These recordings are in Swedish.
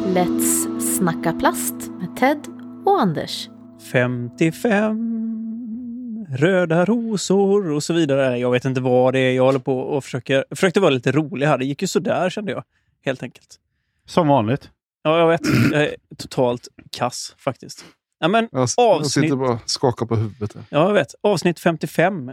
Let's snacka plast med Ted och Anders. 55 röda rosor och så vidare. Jag vet inte vad det är. Jag håller på och försökte vara lite rolig här. Det gick ju så där, kände jag. Helt enkelt. Som vanligt. Ja, jag vet. Jag är totalt kass faktiskt. Ja, men jag sitter bara och skakar på huvudet här. Ja, jag vet. Avsnitt 55.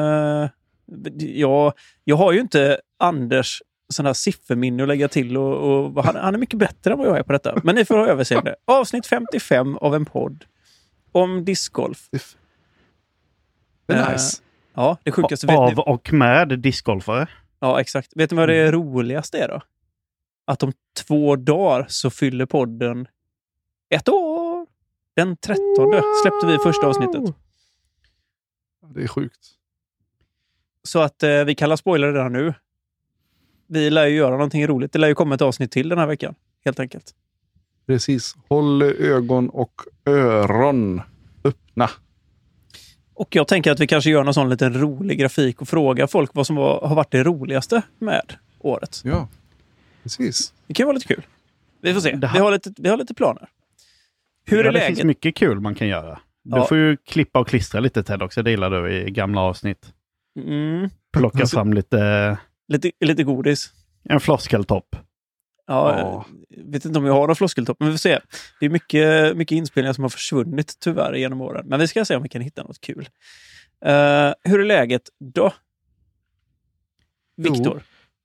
Jag har ju inte Anders sån här sifferminne att lägga till och han är mycket bättre än vad jag är på detta. Men ni får ha överseende. Avsnitt 55 av en podd om discgolf. Det är nice. Ja, det sjukaste. Av och med discgolfare. Ja, exakt. Vet ni vad det roligaste är då? Att om 2 dagar så fyller podden 1 år. Den 13 släppte vi första avsnittet. Det är sjukt. Så att vi kallar spoiler redan nu. Vi lär ju göra någonting roligt. Det lär ju komma ett avsnitt till den här veckan. Helt enkelt. Precis. Håll ögon och öron öppna. Och jag tänker att vi kanske gör någon sån liten rolig grafik och frågar folk vad som har varit det roligaste med året. Ja, precis. Det kan vara lite kul. Vi får se. Vi har lite planer. Hur är det läget? finns mycket kul man kan göra. Du får ju klippa och klistra lite, Ted, också. Det gillar du i gamla avsnitt. Plocka fram lite godis. En floskeltopp. Ja, jag vet inte om jag har någon floskeltopp, men vi får se. Det är mycket inspelningar som har försvunnit tyvärr genom åren. Men vi ska se om vi kan hitta något kul. Hur är läget då? Viktor?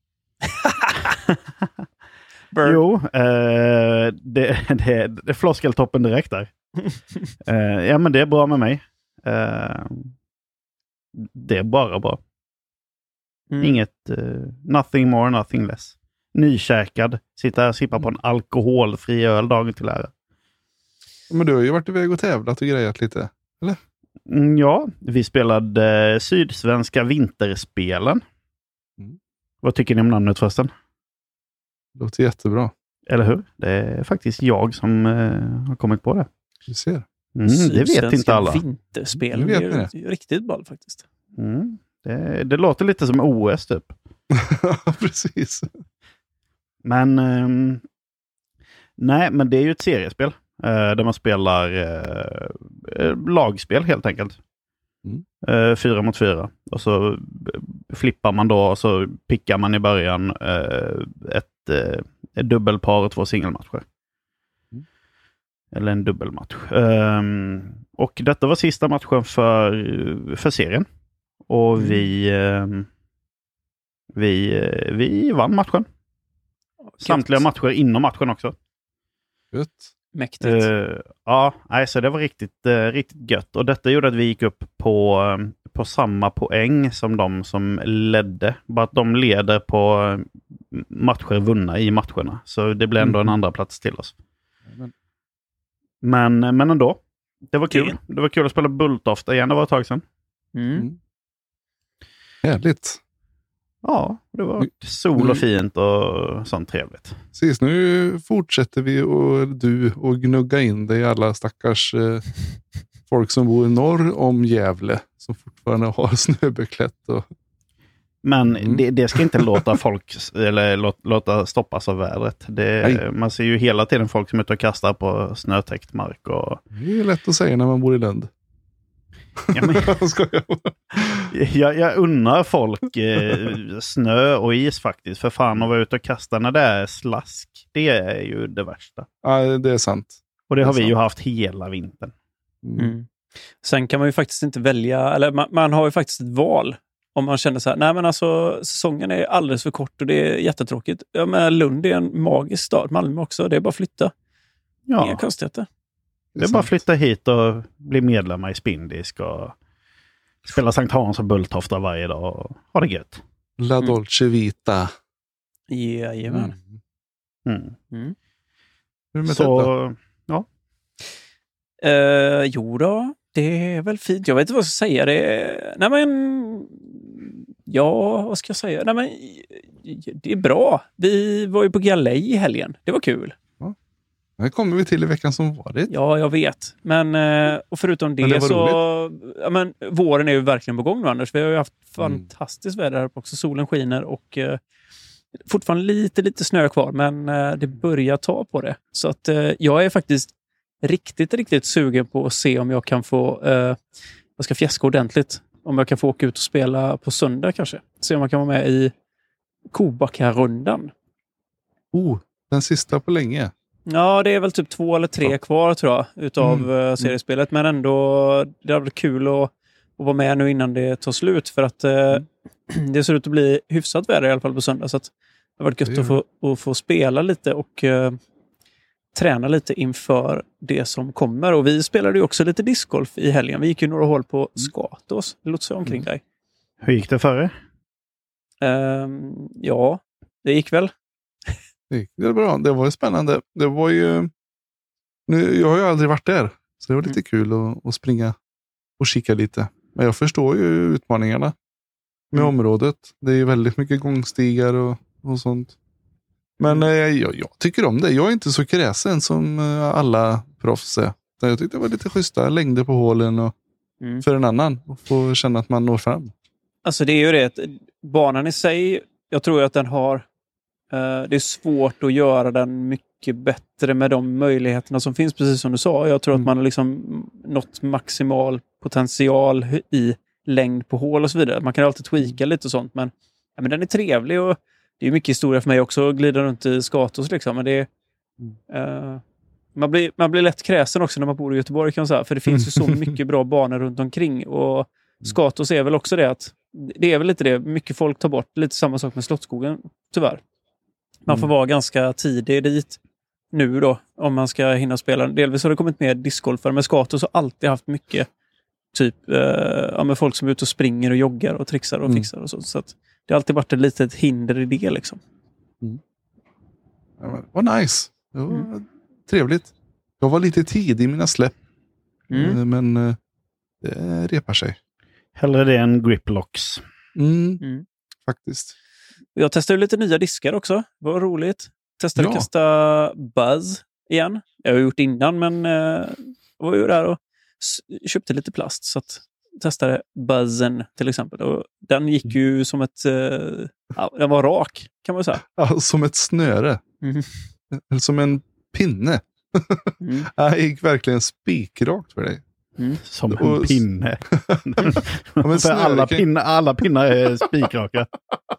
Jo, det är floskeltoppen direkt där. Ja, men det är bra med mig. Det är bara bra. Inget, nothing more, nothing less. Nykäkad, sitta här och sippa på en alkoholfri öl dagen till ära. Men du har ju varit iväg och tävlat och grejat lite, eller? Ja, vi spelade Sydsvenska vinterspelen. Vad tycker ni om namnet förresten? Det låter jättebra. Eller hur? Det är faktiskt jag som har kommit på det. Du ser. Det vet inte alla. Vinterspelen, det är riktigt ball faktiskt. Det låter lite som OS typ. Precis. Men nej, men det är ju ett seriespel där man spelar lagspel helt enkelt. 4 mot 4. Och så flippar man då och så pickar man i början ett dubbelpar och 2 singelmatcher. Eller en dubbelmatch. Och detta var sista matchen för serien. Och vi vann matchen. Samtliga matcher inom matchen också. Gött. Mäktigt. Ja, så det var riktigt gött. Och detta gjorde att vi gick upp på samma poäng som de som ledde. Bara att de leder på matcher vunna i matcherna. Så det blev ändå en andra plats till oss. Men ändå. Det var kul. Det var kul att spela Bulltofta igen. Det var ett tag sedan. Härligt. Ja, det var sol och fint och sånt trevligt. Precis, nu fortsätter vi och du och gnugga in dig i alla stackars folk som bor norr om Gävle som fortfarande har snöbeklätt. Men det ska inte låta folk eller låta stoppas av vädret. Man ser ju hela tiden folk som är ute och kastar på snötäckt mark. Och... Det är lätt att säga när man bor i Lund. Ja, men... jag unnar folk snö och is faktiskt. För fan att vara ute och kasta när det är slask. Det är ju det värsta. Ja, det är sant. Och det har vi ju haft hela vintern. Sen kan man ju faktiskt inte välja, eller man har ju faktiskt ett val. Om man känner så här, nej men alltså säsongen är alldeles för kort och det är jättetråkigt. Ja, men Lund är en magisk stad, Malmö också. Det är bara att flytta. Inga konstigheter. Det är bara att flytta hit och bli medlemmar i Spindisk och spela Sankt Hans och Bulltofta varje dag och ha det gött. La Dolce Vita. Jajamän. Hur med så, detta? Ja. Jo då, det är väl fint. Jag vet inte vad jag ska säga. Nej men, ja, vad ska jag säga? Nej men, det är bra. Vi var ju på galej i helgen. Det var kul. Det kommer vi till i veckan som varit. Ja, jag vet. Men och förutom det så... Ja, men våren är ju verkligen på gång nu, Anders. Vi har ju haft fantastiskt väder här också. Solen skiner och Fortfarande lite snö kvar, men det börjar ta på det. Så att jag är faktiskt riktigt sugen på att se om jag kan få jag ska fjäska ordentligt. Om jag kan få åka ut och spela på söndag kanske. Se om man kan vara med i Kobacka-rundan. Den sista på länge. Ja, det är väl typ 2 eller 3 kvar tror jag utav seriespelet. Men ändå, det har varit kul att vara med nu innan det tar slut. För att det ser ut att bli hyfsat väder i alla fall på söndag. Så att det har varit gött att få spela lite och träna lite inför det som kommer. Och vi spelade ju också lite discgolf i helgen. Vi gick ju några hål på Skatås. Det låter så omkring dig. Hur gick det före? Ja, det gick väl. Det var bra. Det var ju spännande. Det var ju... jag har ju aldrig varit där. Så det var lite kul att springa och kika lite. Men jag förstår ju utmaningarna med området. Det är ju väldigt mycket gångstigar och sånt. Men jag tycker om det. Jag är inte så kräsen som alla proffs är. Jag tyckte det var lite schyssta längder på hålen och för en annan. Och få känna att man når fram. Alltså det är ju det. Banan i sig, jag tror att den har... det är svårt att göra den mycket bättre med de möjligheterna som finns, precis som du sa. Jag tror att man har liksom nått maximal potential i längd på hål och så vidare. Man kan alltid tweaka lite och sånt, men den är trevlig och det är mycket historia för mig också att glida runt i Skatås liksom, men det är, man blir lätt kräsen också när man bor i Göteborg kan man säga, för det finns ju så mycket bra banor runt omkring och Skatås är väl också det att det är väl lite det, mycket folk tar bort, lite samma sak med Slottsskogen tyvärr. Man får vara ganska tidig dit nu då, om man ska hinna spela. Delvis har det kommit med discgolfare, men Skatås har alltid haft mycket typ med folk som är ute och springer och joggar och trixar och fixar och så. Så att det har alltid varit ett litet hinder i det liksom. Ja, vad nice. Det var trevligt. Jag var lite tidig i mina släpp. Men det repar sig. Hellre det än griplocks. Faktiskt. Jag testade lite nya diskar också. Det var roligt. Testade att kasta buzz igen. Jag har gjort innan, men jag var ju där och köpte lite plast. Så att testade buzzen till exempel. Och den gick ju som ett... den var rak, kan man säga. Ja, som ett snöre. Eller som en pinne. Det gick verkligen spikrakt för dig. Som en pinne. Men för alla pinnar är spikraka.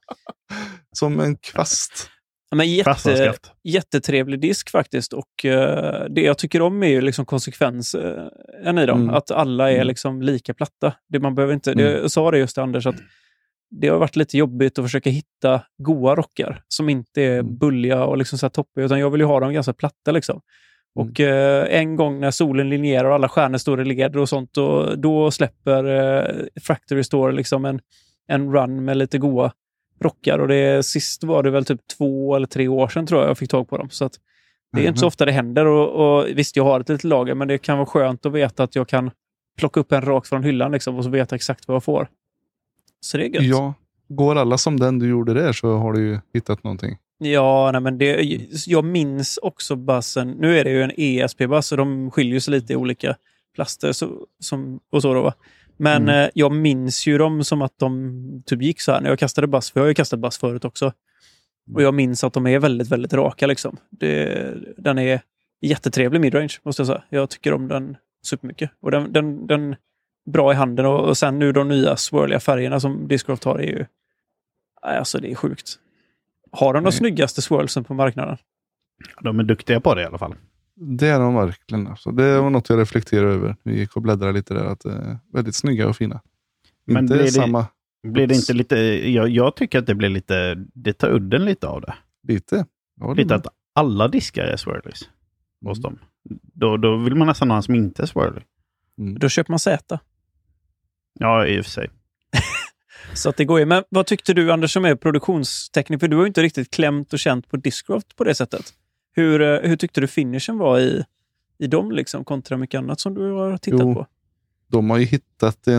Som en kvast. Men jättetrevlig disk faktiskt. Och det jag tycker om är ju liksom konsekvensen i dem. Att alla är liksom lika platta. Det man behöver inte, jag sa det just till Anders, att det har varit lite jobbigt att försöka hitta goa rockar som inte är bulliga och liksom så här toppiga, utan jag vill ju ha dem ganska platta liksom. Och en gång när solen linjerar och alla stjärnor står i leder och sånt, och då släpper Factory Store liksom en run med lite goa rockar, och det sist var det väl typ 2 eller 3 år sedan tror jag fick tag på dem, så att det är inte så ofta det händer, och visst jag har ett litet lager, men det kan vara skönt att veta att jag kan plocka upp en rakt från hyllan liksom, och så veta exakt vad jag får. Så det är gött. Ja, går alla som den du gjorde där så har du ju hittat någonting. Ja, nej, men jag minns också bassen. Nu är det ju en ESP-bass och de skiljer sig lite i olika plaster och så då, va? Men jag minns ju dem som att de typ gick så här när jag kastade bass, för jag har ju kastat bass förut också. Och jag minns att de är väldigt, väldigt raka liksom. Den är jättetrevlig midrange, måste jag säga. Jag tycker om den supermycket. Och den bra i handen, och sen nu de nya swirliga färgerna som Discraft har är ju... Alltså det är sjukt. Har de snyggaste swirlsen på marknaden? De är duktiga på det i alla fall. Det är de verkligen. Alltså. Det var något jag reflekterade över. Vi gick och bläddrade lite där. Att väldigt snygga och fina. Men inte blir det inte lite... Jag tycker att det blir lite... Det tar udden lite av det. Lite? Ja, lite att alla diskar är swirlies hos dem. Då vill man nästan ha en som inte är swirly. Då köper man Z. Ja, i och för sig. Så att det går ju. Men vad tyckte du, Anders, som är produktionsteknik? För du har ju inte riktigt klämt och känt på Discraft på det sättet. Hur tyckte du finishen var i dem liksom, kontra mycket annat som du har tittat på? De har ju hittat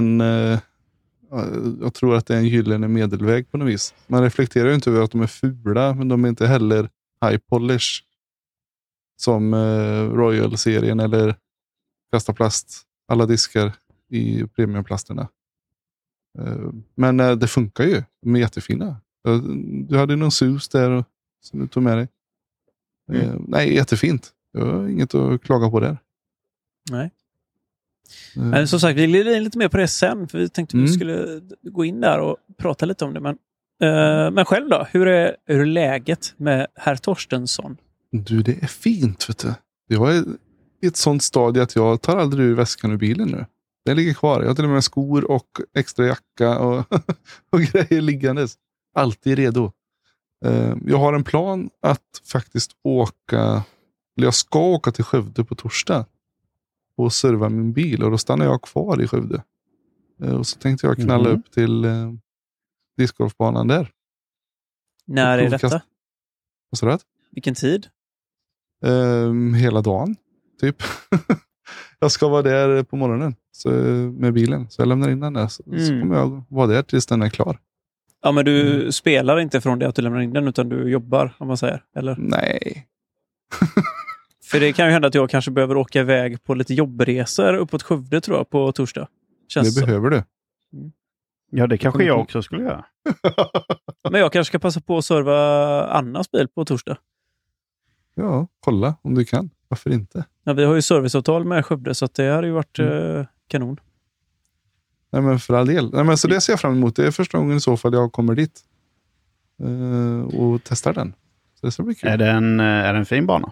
jag tror att det är en gyllene medelväg på något vis. Man reflekterar ju inte över att de är fula, men de är inte heller high polish som Royal-serien eller Kasta Plast. Alla diskar i premiumplasterna. Men det funkar ju. De är jättefina. Du hade någon sus där som du tog med dig. Nej, jättefint. Jag har inget att klaga på där. Nej. Men som sagt, vi glider in lite mer på det sen. För vi tänkte vi skulle gå in där och prata lite om det. Men själv då? Hur är läget med herr Torstensson? Du, det är fint, vet du. Jag är i ett sånt stadie att jag tar aldrig ur väskan ur bilen nu. Den ligger kvar. Jag har till och med skor och extra jacka och grejer liggandes. Alltid redo. Jag har en plan att faktiskt åka, eller jag ska åka till Skövde på torsdag och serva min bil, och då stannar jag kvar i Skövde. Och så tänkte jag knalla upp till discgolfbanan där. När är detta? Vad sa du? Vilken tid? Hela dagen, typ. Jag ska vara där på morgonen med bilen. Så jag lämnar in den där. Så kommer jag vara där tills den är klar. Ja, men du spelar inte från det att du lämnar in den, utan du jobbar, om man säger, eller? Nej. För det kan ju hända att jag kanske behöver åka iväg på lite jobbresor uppåt Skövde, tror jag, på torsdag. Känns det behöver du. Ja, det kanske jag också skulle göra. Men jag kanske ska passa på att serva Annas bil på torsdag. Ja, kolla om du kan. Varför inte? Ja, vi har ju serviceavtal med Skövde, så att det hade ju varit kanon. Nej, men för all del. Nej, men så det ser jag fram emot. Det är första gången i så fall jag kommer dit och testar den. Så det ska bli kul. Är det en fin bana?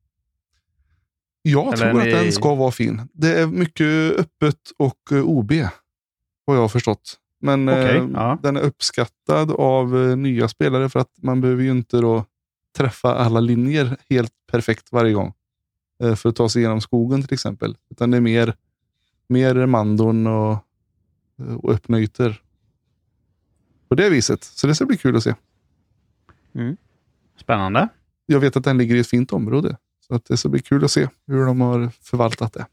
Jag tror att den ska vara fin. Det är mycket öppet och OB, har jag förstått. Men den är uppskattad av nya spelare, för att man behöver ju inte då träffa alla linjer helt perfekt varje gång för att ta sig igenom skogen till exempel. Utan det är mer mandon och öppna ytor på det viset. Så det ska bli kul att se. Spännande. Jag vet att den ligger i ett fint område. Så att det ska bli kul att se hur de har förvaltat det.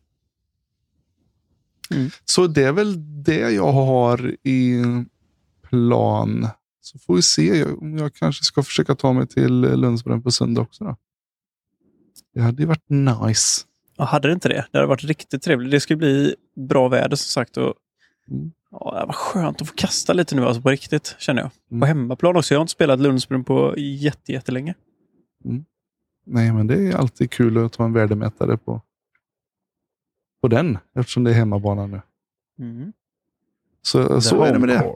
Så det är väl det jag har i plan. Så får vi se om jag kanske ska försöka ta mig till Lundsbrunn på söndag också då. Det hade ju varit nice. Ja, hade det inte det? Det hade varit riktigt trevligt. Det skulle bli bra väder, som sagt. Och ja, det var skönt att få kasta lite nu, alltså på riktigt, känner jag. På hemmaplan också. Jag har inte spelat Lundsbrunn på jättelänge. Nej, men det är alltid kul att ta en värdemätare på den, eftersom det är hemmabanan nu. Så är det med det.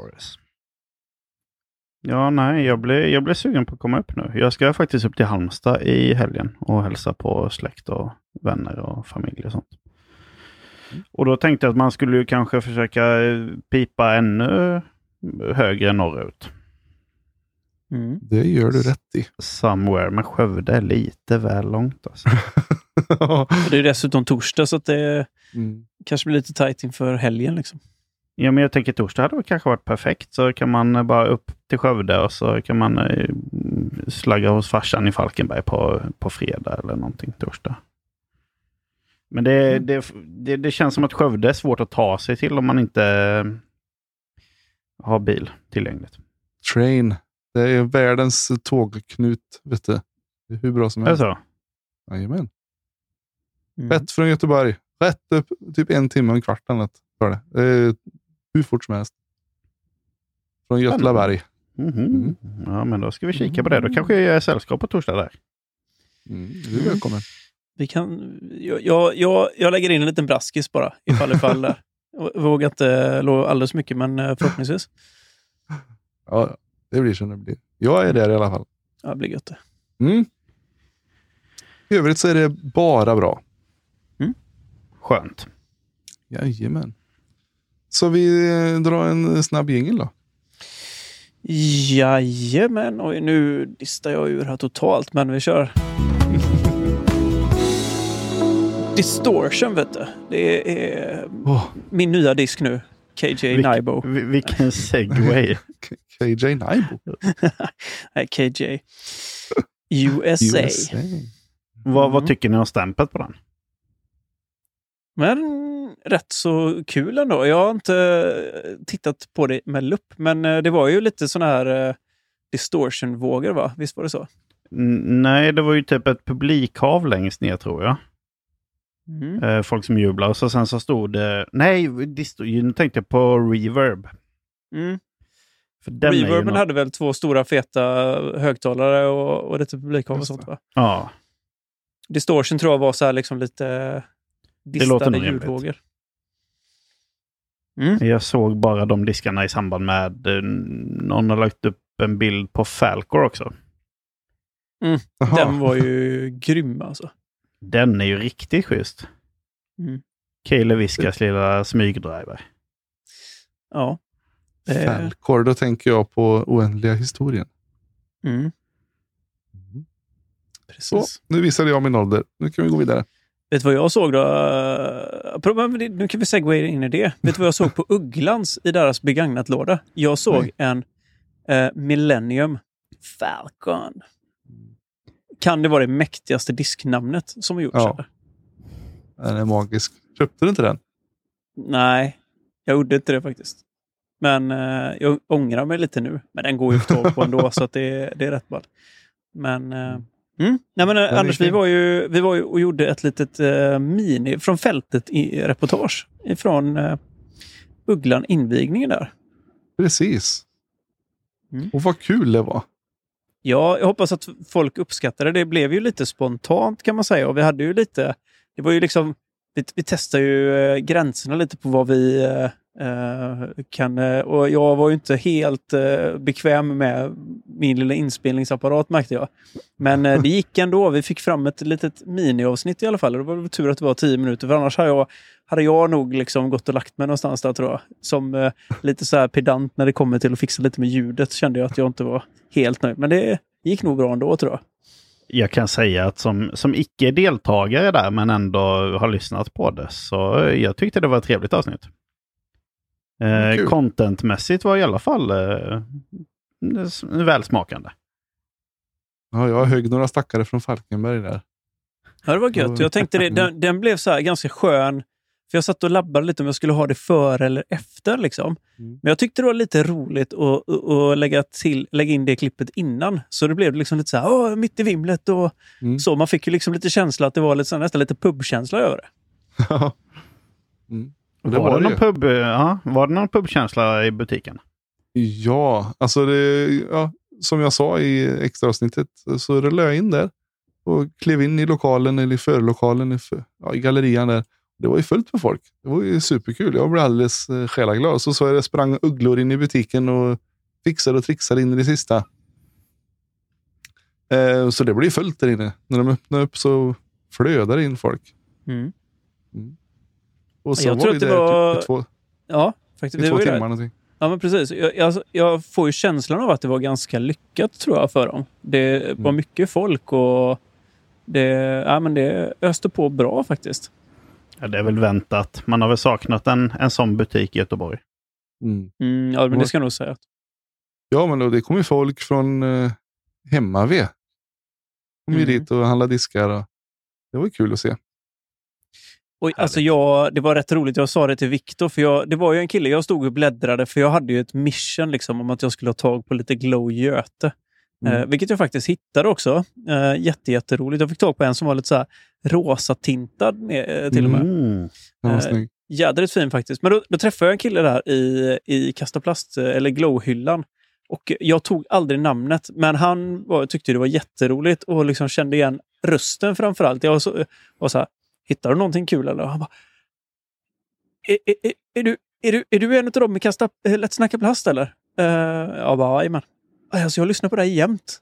Ja, nej, jag blev sugen på att komma upp nu. Jag ska faktiskt upp till Halmstad i helgen och hälsa på släkt och vänner och familj och sånt. Och då tänkte jag att man skulle ju kanske försöka pipa ännu högre norrut. Det gör du rätt i. Somewhere, men Skövde är lite väl långt alltså. Det är dessutom torsdag, så att det kanske blir lite tajt inför helgen liksom. Ja, men jag tänker torsdag hade kanske varit perfekt. Så kan man bara upp till Skövde och så kan man slagga hos farsan i Falkenberg på fredag eller någonting torsdag. Men det känns som att Skövde är svårt att ta sig till om man inte har bil tillgängligt. Train. Det är världens tågknut, vet du. Det är hur bra som helst. Är det så? Jajamän. Rätt från Göteborg. Rätt upp typ 1 timme och en kvart annat för det. Hur fort som helst. Från Götlaberg. Ja, men då ska vi kika på det. Då kanske jag är sällskap på torsdag där. Du är välkommen. Vi kan, jag lägger in en liten braskis bara. Ifall där. Jag vågar inte lova alldeles mycket, men förhoppningsvis. Ja, det blir som det blir. Jag är där i alla fall. Ja, det blir gött det. I övrigt så är det bara bra. Skönt. Jajamän. Så vi drar en snabb jingel då? Jajamän. Oj, nu listar jag ur här totalt, men vi kör. Distortion, vet du. Det är min nya disk nu. KJ Naibo. Vilken segway. KJ Naibo? Nej, KJ. USA. Vad tycker ni om stämpet på den? Men rätt så kul ändå. Jag har inte tittat på det med lupp, men det var ju lite sån här distortion-vågor, va? Visst var det så? Nej, det var ju typ ett publikhav längst ner, tror jag. Folk som jublar. Och så sen så stod det... Nej, nu tänkte jag på reverb. För den är ju Reverben hade väl 2 stora feta högtalare och lite publikhav och Just sånt va? Ja, Distortion tror jag var så här liksom lite det låter distade nog rimligt. ljudvågor. Jag såg bara de diskarna i samband med någon har lagt upp en bild på Falcor också. Jaha. Den var ju grym alltså. Den är ju riktigt schysst. Mm. Kaeli Viskas lilla smygdriver. Ja. Falcor, då tänker jag på oändliga historien. Mm. Så, Precis. nu visade jag min ålder. Nu kan vi gå vidare. Vet du vad jag såg då? Nu kan vi segway in i det. Vet du vad jag såg på Ugglans i deras begagnat-låda? Jag såg en Millennium Falcon. Kan det vara det mäktigaste disknamnet som har gjorts? Ja. Eller? Den är magisk. Köpte du inte den? Nej, jag gjorde inte det faktiskt. Men jag ångrar mig lite nu. Men den går ju att ta på ändå så att det är rätt ball. Men... Nej, men Anders, vi var ju och gjorde ett litet mini från fältet i reportage ifrån Ugglan invigningen där. Precis. Mm. Och vad kul det var. Ja, jag hoppas att folk uppskattade det. Det blev ju lite spontant kan man säga och vi hade ju lite, det var ju liksom, vi testade ju gränserna lite på vad vi kan, och jag var ju inte helt bekväm med min lilla inspelningsapparat märkte jag. Men det gick ändå, vi fick fram ett litet miniavsnitt i alla fall och det var tur att det var 10 minuter för annars hade jag nog liksom gått och lagt mig någonstans där tror jag. Som lite så här pedant när det kommer till att fixa lite med ljudet kände jag att jag inte var helt nöjd. Men det gick nog bra ändå tror jag. Jag kan säga att som icke-deltagare där men ändå har lyssnat på det så jag tyckte det var ett trevligt avsnitt. Contentmässigt var i alla fall välsmakande. Ja, jag högg några stackare från Falkenberg där. Ja, det var gött. Jag tänkte det, den blev så här ganska skön. För jag satt och labbade lite om jag skulle ha det före eller efter liksom. Men jag tyckte det var lite roligt att lägga in det klippet innan. Så det blev liksom lite så här, mitt i vimlet och så. Man fick ju liksom lite känsla att det var lite så, nästan lite pubkänsla över det. Ja. Och det var det var det någon pubkänsla i butiken? Ja, alltså som jag sa i extra avsnittet så rullade jag in där och klev in i lokalen eller i förlokalen i gallerian där. Det var ju fullt med folk. Det var ju superkul. Jag blev alldeles själaglad. Så jag sprang ugglor in i butiken och fixade och trixade in i det sista. Så det blev fullt där inne. När de öppnade upp så flödade in folk. Och så jag var tror vi att det där var... typ faktiskt. i 2 Det var timmar ju någonting. Ja, men precis. Jag får ju känslan av att det var ganska lyckat tror jag för dem. Det var mycket folk och det öste på bra faktiskt. Ja, det är väl väntat. Man har väl saknat en sån butik i Göteborg. Ja, men det ska jag nog säga. Ja, men då, det kom ju folk från Hemmav. Kom ju dit och handlade diskar. Och det var ju kul att se. Och alltså det var rätt roligt. Jag sa det till Viktor för det var ju en kille jag stod och bläddrade för jag hade ju ett mission liksom om att jag skulle ha tag på lite Glow Göte. Vilket jag faktiskt hittade också. Jätteroligt. Jag fick tag på en som var lite så här rosa tintad till och med. Jädrigt fin faktiskt. Men då träffade jag en kille där i Kastaplast eller Glow-hyllan. Och jag tog aldrig namnet. Men han tyckte det var jätteroligt och liksom kände igen rösten framförallt. Jag var så här, hittar du någonting kul eller? Och han bara, är du en av dem med Lätt snacka plast eller? Jag bara, jajamän. Alltså jag lyssnar på det här jämt.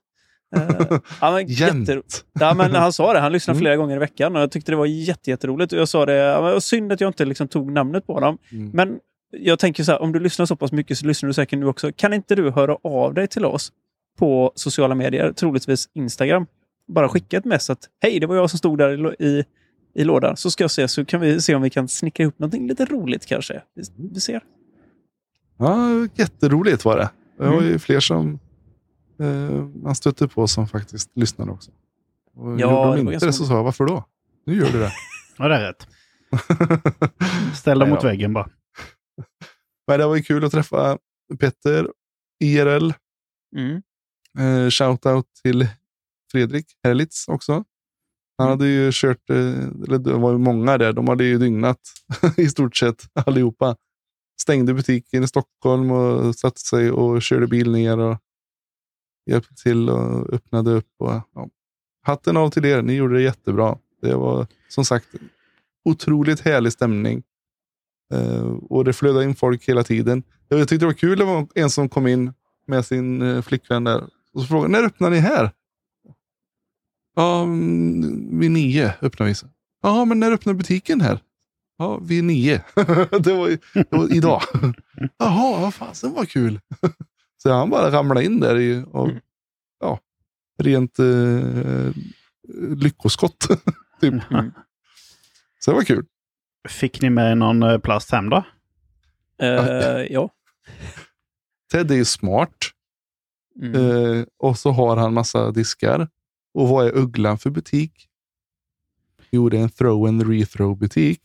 Ja, men han sa det. Han lyssnade flera gånger i veckan och jag tyckte det var jätteroligt. Och jag sa det, synd att jag inte liksom tog namnet på honom. Men jag tänker så här, om du lyssnar så pass mycket så lyssnar du säkert nu också. Kan inte du höra av dig till oss på sociala medier, troligtvis Instagram? Bara skicka ett mess att hej, det var jag som stod där i lådan. Så ska jag se, så kan vi se om vi kan snickra ihop någonting lite roligt kanske. Vi ser. Ja, jätteroligt var det. Det var ju fler som man stötte på som faktiskt lyssnade också. Och gjorde de inte det så sa jag, varför då? Nu gör du det. Ja, det är rätt. Ställ dem mot väggen bara. Men det var ju kul att träffa Petter, IRL. Shoutout till Fredrik Herlitz också. Han hade ju kört, eller det var ju många där, de hade ju dygnat i stort sett allihopa. stängde butiken i Stockholm och satte sig och körde bil ner och hjälpte till och öppnade upp. Och, ja. Hatten av till er, ni gjorde det jättebra. Det var som sagt otroligt härlig stämning. Och det flödade in folk hela tiden. Jag tyckte det var kul, det var en som kom in med sin flickvän där. Och så frågade, när öppnar ni här? Ja, vid 9 öppnar vi. Ja, men när öppnar butiken här? Ja, vid 9. det var idag. Jaha, vad fan, det var kul. Så han bara ramlade in där och rent lyckoskott. typ. Så det var kul. Fick ni med någon plast hem då? Ja. Ted är ju smart. Och så har han massa diskar. Och vad är Ugglan för butik? Jo, det är en throw and rethrow butik.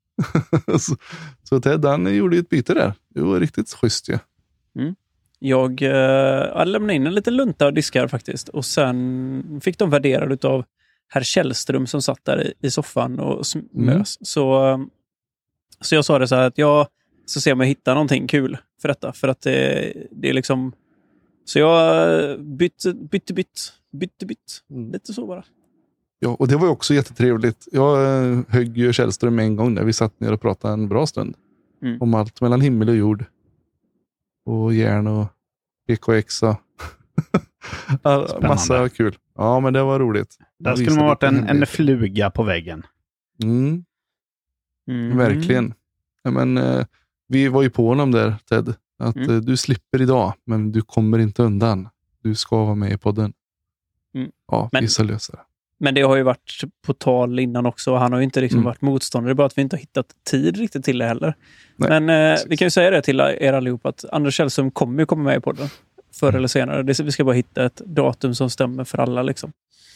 så Ted, han gjorde ett byte där. Det var riktigt schysst ju. Ja. Jag lämnade in en liten lunta och diskar faktiskt. Och sen fick de värderad av herr Källström som satt där i soffan och mös. Så jag sa det så här att jag ska se om jag hittar någonting kul för detta. För att det är liksom... Så jag bytte. Lite så bara. Ja, och det var ju också jättetrevligt. Jag högg ju Källström en gång där vi satt ner och pratade en bra stund. Om allt mellan himmel och jord. Och järn och PKX. Massa kul. Ja, men det var roligt. Där skulle man varit en fluga på väggen. Verkligen. Ja, men vi var ju på honom där, Ted. Att du slipper idag, men du kommer inte undan. Du ska vara med i podden. Ja, vi ska lösa det. Men det har ju varit på tal innan också. Han har ju inte liksom varit motståndare. Det är bara att vi inte har hittat tid riktigt till det heller. Nej, men vi kan ju säga det till er allihop att Anders Källström kommer ju komma med i podden. Förr eller senare. Vi ska bara hitta ett datum som stämmer för alla liksom.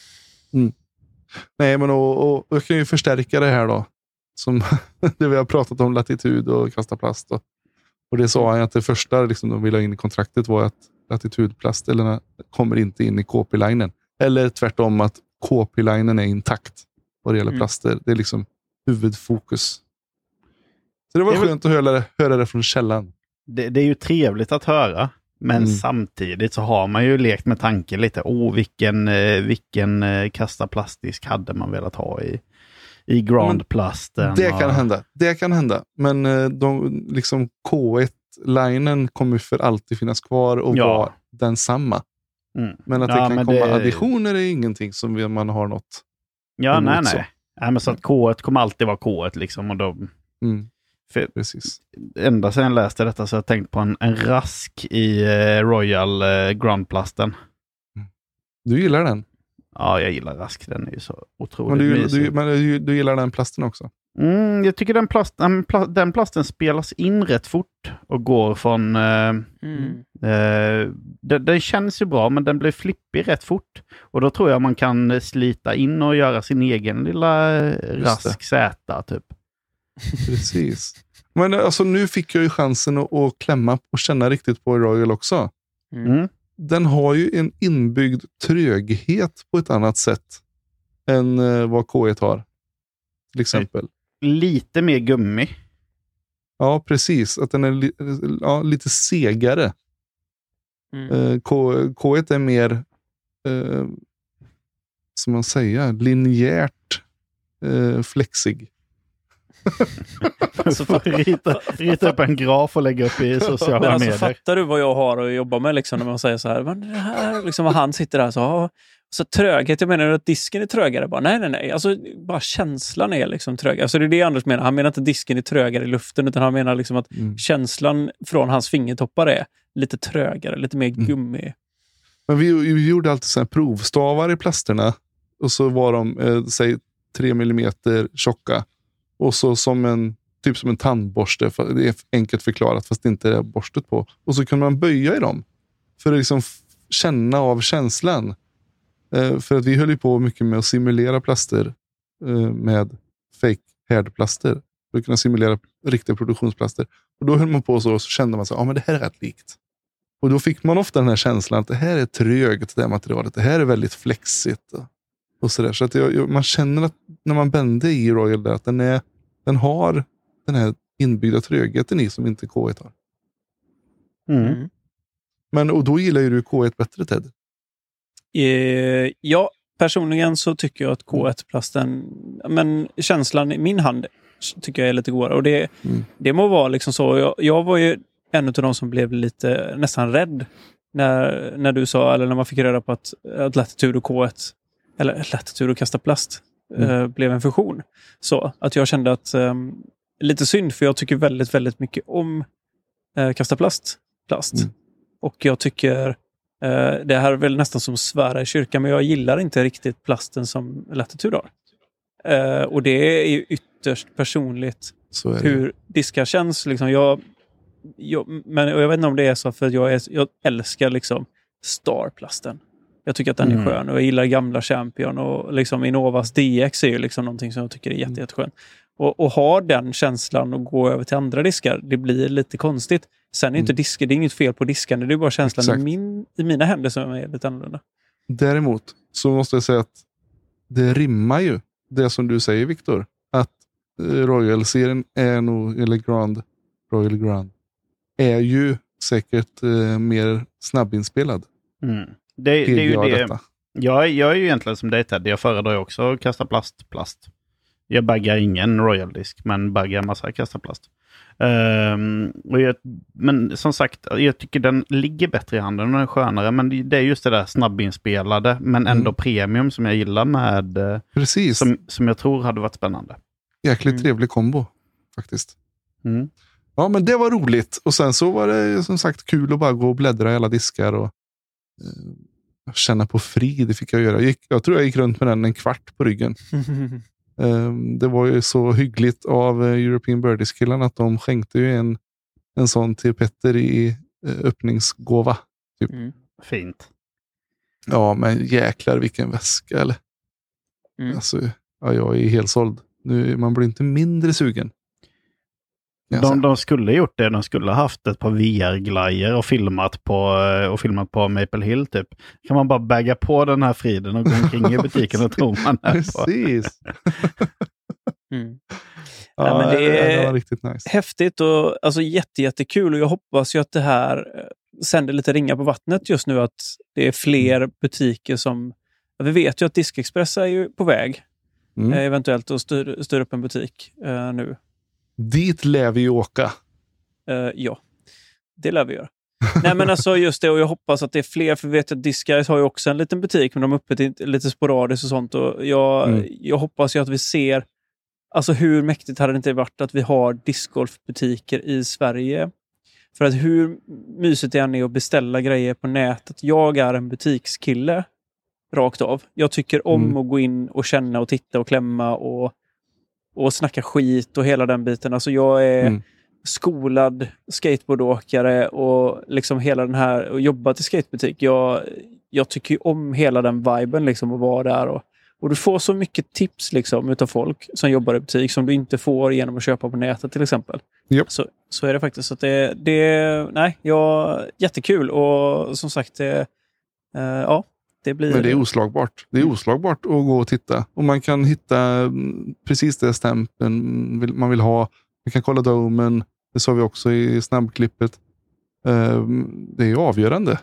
Nej, men och jag kan ju förstärka det här då. Som det vi har pratat om latitud och kasta plast. Och det sa han att det första liksom, de ville ha in i kontraktet var att latitudplastdelarna kommer inte in i KP-linen. Eller tvärtom att KP-linen är intakt vad det gäller plaster. Det är liksom huvudfokus. Så det var skönt att höra det från källan. Det är ju trevligt att höra. Men samtidigt så har man ju lekt med tanken lite. Vilken kasta plastisk hade man velat ha i Grandplasten. Det kan hända. Men de liksom K1-linen kommer för alltid finnas kvar och vara densamma. Men att det kan komma additioner är ingenting som man har något. Ja, nej. Men så att K1 kommer alltid vara K1 liksom. Och då, precis. Ända sedan jag läste detta så har jag tänkt på en rask i Royal Grandplasten. Du gillar den? Ja, jag gillar rask. Den är ju så otroligt mysig. Men du gillar den plasten också? Jag tycker den plasten spelas in rätt fort och går från... den känns ju bra, men den blir flippig rätt fort. Och då tror jag man kan slita in och göra sin egen lilla rask säta typ. Precis. Men alltså nu fick jag ju chansen att klämma och känna riktigt på Royal också. Den har ju en inbyggd tröghet på ett annat sätt än vad K1 har. Till exempel. Lite mer gummi. Ja, precis. Att den är lite segare. K1 är mer som man säger, linjärt flexig. Alltså, rita upp en graf och lägga upp i sociala medier. Fattar du vad jag har att jobba med liksom, när man säger så här, men det här liksom, vad han sitter där så tröghet, jag menar att disken är trögare bara. Nej. Alltså bara känslan är liksom trögare. Alltså det är det Anders menar. Han menar inte att disken är trögare i luften, utan han menar liksom att känslan från hans fingertoppar är lite trögare, lite mer gummi. Men vi gjorde alltid såna här provstavar i plasterna och så var de säg 3 millimeter tjocka. Och så som en tandborste, för det är enkelt förklarat fast det inte är borstet på. Och så kan man böja i dem för att liksom känna av känslan. För att vi höll ju på mycket med att simulera plaster med fake härdplaster. För att kunna simulera riktiga produktionsplaster. Och då höll man på så kände man så men det här är rätt likt. Och då fick man ofta den här känslan att det här är trögt, det här materialet. Det här är väldigt flexigt. Och så där. Så att man känner att när man bänder i Royal där, att den har den här inbyggda trögheten i som inte K1 har. Mm. Men och då gillar ju du K1 bättre, Ted. Ja, personligen så tycker jag att K1-plasten, men känslan i min hand tycker jag är lite godare. Och det må vara liksom så. Jag var ju en av de som blev lite nästan rädd när du sa, eller när man fick reda på att Latitude och K1, eller Latitude och Kasta Plast blev en fusion. Så att jag kände att lite synd, för jag tycker väldigt, väldigt mycket om Kasta Plast. Och jag tycker det här är väl nästan som svära i kyrkan, men jag gillar inte riktigt plasten som Latitude har. Och det är ju ytterst personligt hur diskar känns. Liksom. Men jag vet inte om det är så, för jag älskar liksom Starplasten. Jag tycker att den är skön, och jag gillar gamla Champion, och liksom Innovas DX är ju liksom någonting som jag tycker är jätteskönt. Och ha den känslan och gå över till andra diskar, det blir lite konstigt. Sen är inte diskar, det är inget fel på diskarna, det är bara känslan i mina händer som är lite annorlunda. Däremot så måste jag säga att det rimmar ju det som du säger, Viktor, att Royal-serien är nog, eller Royal Grand är ju säkert mer snabbinspelad. Det är ju det. Detta. Jag är ju egentligen som dig, Ted. Jag föredrar också att kasta plast. Jag baggar ingen Royal-disk, men baggar massa kasta plast. Men som sagt, jag tycker den ligger bättre i handen och den är skönare, men det är just det där snabbinspelade, men ändå premium som jag gillar med. Precis. Som jag tror hade varit spännande. Jäkligt trevlig kombo faktiskt. Ja, men det var roligt. Och sen så var det som sagt kul att bara gå och bläddra i alla diskar och känna på frid. Det fick jag göra. Jag tror jag gick runt med den en kvart på ryggen. Det var ju så hyggligt av European Birdies-killarna att de skänkte ju en sån till Petter i öppningsgåva. Typ. Fint. Ja, men jäklar vilken väska, eller? Alltså, ja, jag är helt såld. Nu, man blir inte mindre sugen. De skulle gjort det. De skulle ha haft ett par VR-glajer och filmat på Maple Hill typ. Kan man bara bagga på den här friden och gå omkring i butiken och tro man är på. Precis. Ja, men det var riktigt nice. Häftigt och alltså jättekul, och jag hoppas ju att det här sänder lite ringar på vattnet just nu, att det är fler butiker som, vi vet ju att Diskexpress är ju på väg eventuellt att styra upp en butik nu. Dit lär vi åka. Ja, det lär vi göra. Nej, men alltså just det, och jag hoppas att det är fler, för vi vet att Disguise har ju också en liten butik, men de är uppe lite sporadiskt och sånt, och jag hoppas ju att vi ser, alltså hur mäktigt hade det inte varit att vi har discgolfbutiker i Sverige, för att hur mysigt det är att beställa grejer på nätet. Jag är en butikskille rakt av. Jag tycker om att gå in och känna och titta och klämma och snacka skit och hela den biten. Alltså jag är skolad skateboardåkare och liksom hela den här, och jobbat i skatebutik. Jag tycker ju om hela den viben liksom, att vara där, och du får så mycket tips liksom utav folk som jobbar i butik som du inte får genom att köpa på nätet till exempel. Yep. Så är det faktiskt. Så att jättekul, och som sagt det blir... Men det är oslagbart. Det är oslagbart att gå och titta. Och man kan hitta precis det stämpeln man vill ha. Man kan kolla domen. Det sa vi också i snabbklippet. Det är ju avgörande.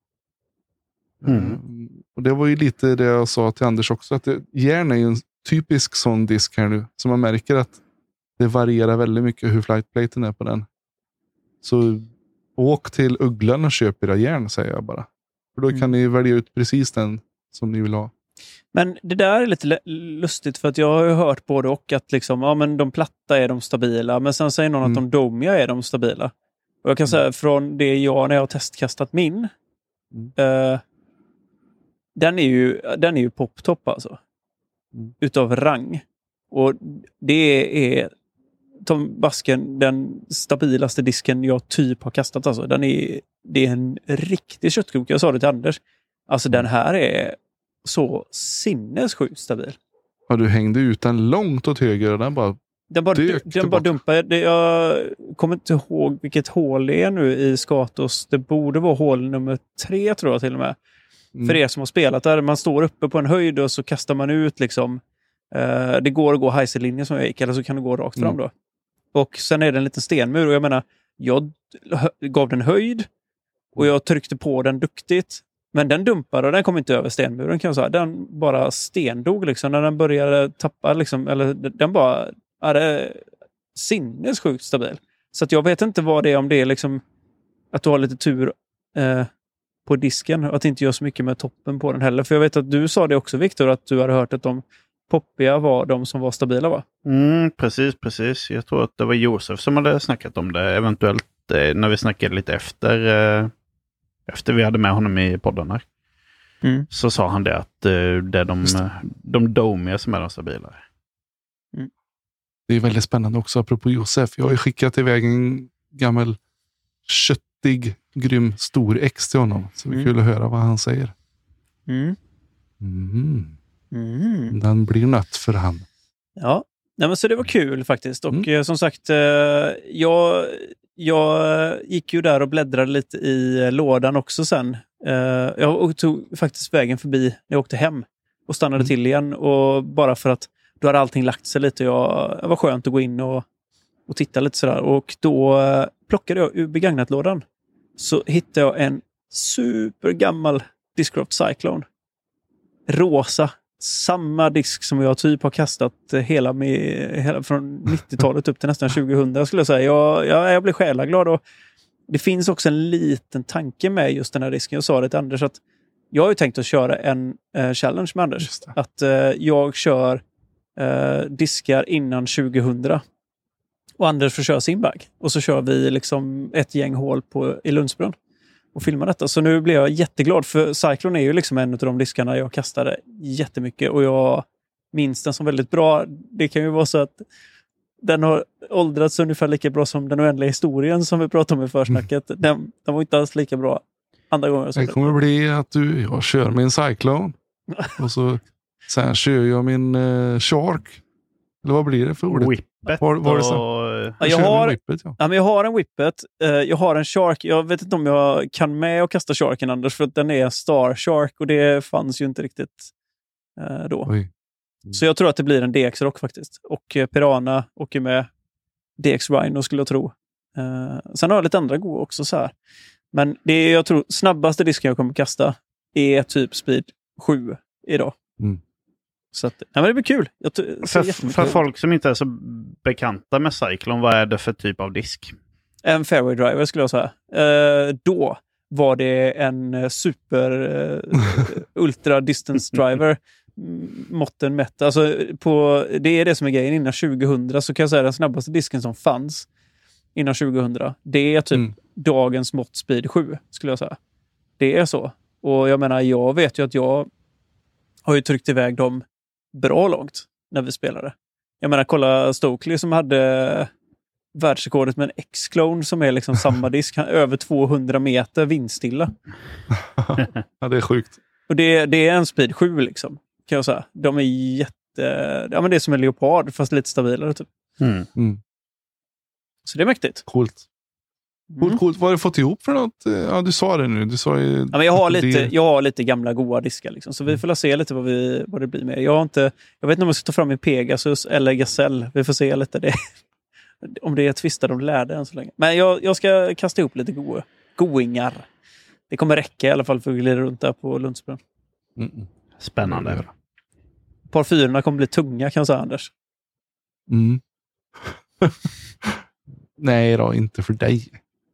Och det var ju lite det jag sa till Anders också. Att järn är ju en typisk sån disk här nu. Så man märker att det varierar väldigt mycket hur flightplaten är på den. Så åk till Ugglan och köp era järn, säger jag bara. För då kan ni välja ut precis den som ni vill ha. Men det där är lite lustigt, för att jag har ju hört både och att liksom, ja, men de platta är de stabila, men sen säger någon att de domia är de stabila. Och jag kan säga från det när jag har testkastat min, den är ju poptopp alltså. Utav rang. Och det är Tom Basken, den stabilaste disken jag typ har kastat alltså. Det är en riktig köttkrok. Jag sa det till Anders. Alltså den här är så sinnessjukt stabil. Ja, du hängde ut den långt åt höger och den bara dumpade. Jag kommer inte ihåg vilket hål det är nu i Skatos. Det borde vara hål nummer 3 tror jag till och med. För er som har spelat där, man står uppe på en höjd och så kastar man ut liksom. Det går att gå heiserlinjen som jag gick, eller så kan det gå rakt fram då. Och sen är det en liten stenmur och jag menar, jag gav den höjd och jag tryckte på den duktigt. Men den dumpade och den kom inte över stenmuren kan jag säga. Den bara stendog liksom när den började tappa liksom, eller den bara är sinnessjukt stabil. Så att jag vet inte vad det är, om det är liksom att du har lite tur på disken och att det inte gör så mycket med toppen på den heller. För jag vet att du sa det också, Viktor, att du hade hört att de poppiga var de som var stabila, va? Precis. Jag tror att det var Josef som hade snackat om det. Eventuellt när vi snackade lite efter vi hade med honom i podden här. Så sa han det att det är de domiga som är de stabila. Det är väldigt spännande också apropå Josef. Jag har ju skickat iväg en gammal köttig, grym, stor ex till honom. Så det är kul att höra vad han säger. Den blir nött för han. Ja, nej, men så det var kul faktiskt. Och som sagt, jag gick ju där och bläddrade lite i lådan också sen. Jag tog faktiskt vägen förbi när jag åkte hem och stannade till igen. Och bara för att då hade allting lagt sig lite. Det var skönt att gå in och titta lite sådär. Och då plockade jag ur begagnatlådan. Så hittade jag en supergammal Discraft Cyclone. Rosa. Samma disk som jag typ har kastat hela från 90-talet upp till nästan 2000 skulle jag säga. Jag blev själaglad och det finns också en liten tanke med just den här disken. Jag sa det till Anders att jag har ju tänkt att köra en challenge med Anders. Att jag kör diskar innan 2000 och Anders får köra sin bag. Och så kör vi liksom ett gäng hål i Lundsbrunn och filma detta. Så nu blir jag jätteglad för Cyclone är ju liksom en av de diskarna jag kastade jättemycket och jag minns den som väldigt bra. Det kan ju vara så att den har åldrats ungefär lika bra som den oändliga historien som vi pratade om i försnacket. Den var inte alls lika bra andra gånger. Det kommer bli att jag kör min Cyclone och så sen kör jag min Shark. Eller vad blir det för ordet? Whippet. Jag har en Whippet. Jag har en Shark. Jag vet inte om jag kan med och kasta Sharken, Anders, för att den är Star Shark och det fanns ju inte riktigt då. Så jag tror att det blir en DX Rock faktiskt. Och Piranha åker med DX Rhino skulle jag tro. Sen har jag lite andra goda också så här. Men det jag tror snabbaste disken jag kommer kasta är typ Speed 7 idag. Så att, men det blir kul. För folk som inte är så bekanta med Cyclone, vad är det för typ av disk? En fairway driver skulle jag säga. Då var det en super ultra distance driver. Måtten mätt. Alltså det är det som är grejen. Innan 2000 så kan jag säga den snabbaste disken som fanns innan 2000. Det är typ dagens mått Speed 7 skulle jag säga. Det är så. Och jag menar, jag vet ju att jag har ju tryckt iväg dem bra långt när vi spelade. Jag menar, kolla Stokely som hade världsrekordet med en X-Clone som är liksom samma disk. Över 200 meter vindstilla. Ja, det är sjukt. Och det är en Speed 7 liksom, kan jag säga. De är ja men det är som en Leopard fast lite stabilare typ. Så det är mäktigt. Coolt. Vad har du fått ihop för något? Ja, du sa det nu. Du sa ju men jag har lite gamla goa diskar liksom. Så vi får se lite vad det blir med. Jag vet inte om jag ska ta fram min Pegasus eller Gazelle. Vi får se lite det. Om det är twistar de lärde än så länge. Men jag ska kasta ihop lite goingar. Det kommer räcka i alla fall för att glida runt där på Lundsbrunn. Spännande. Par fyrorna kommer bli tunga kan jag säga, Anders. Nej då, inte för dig.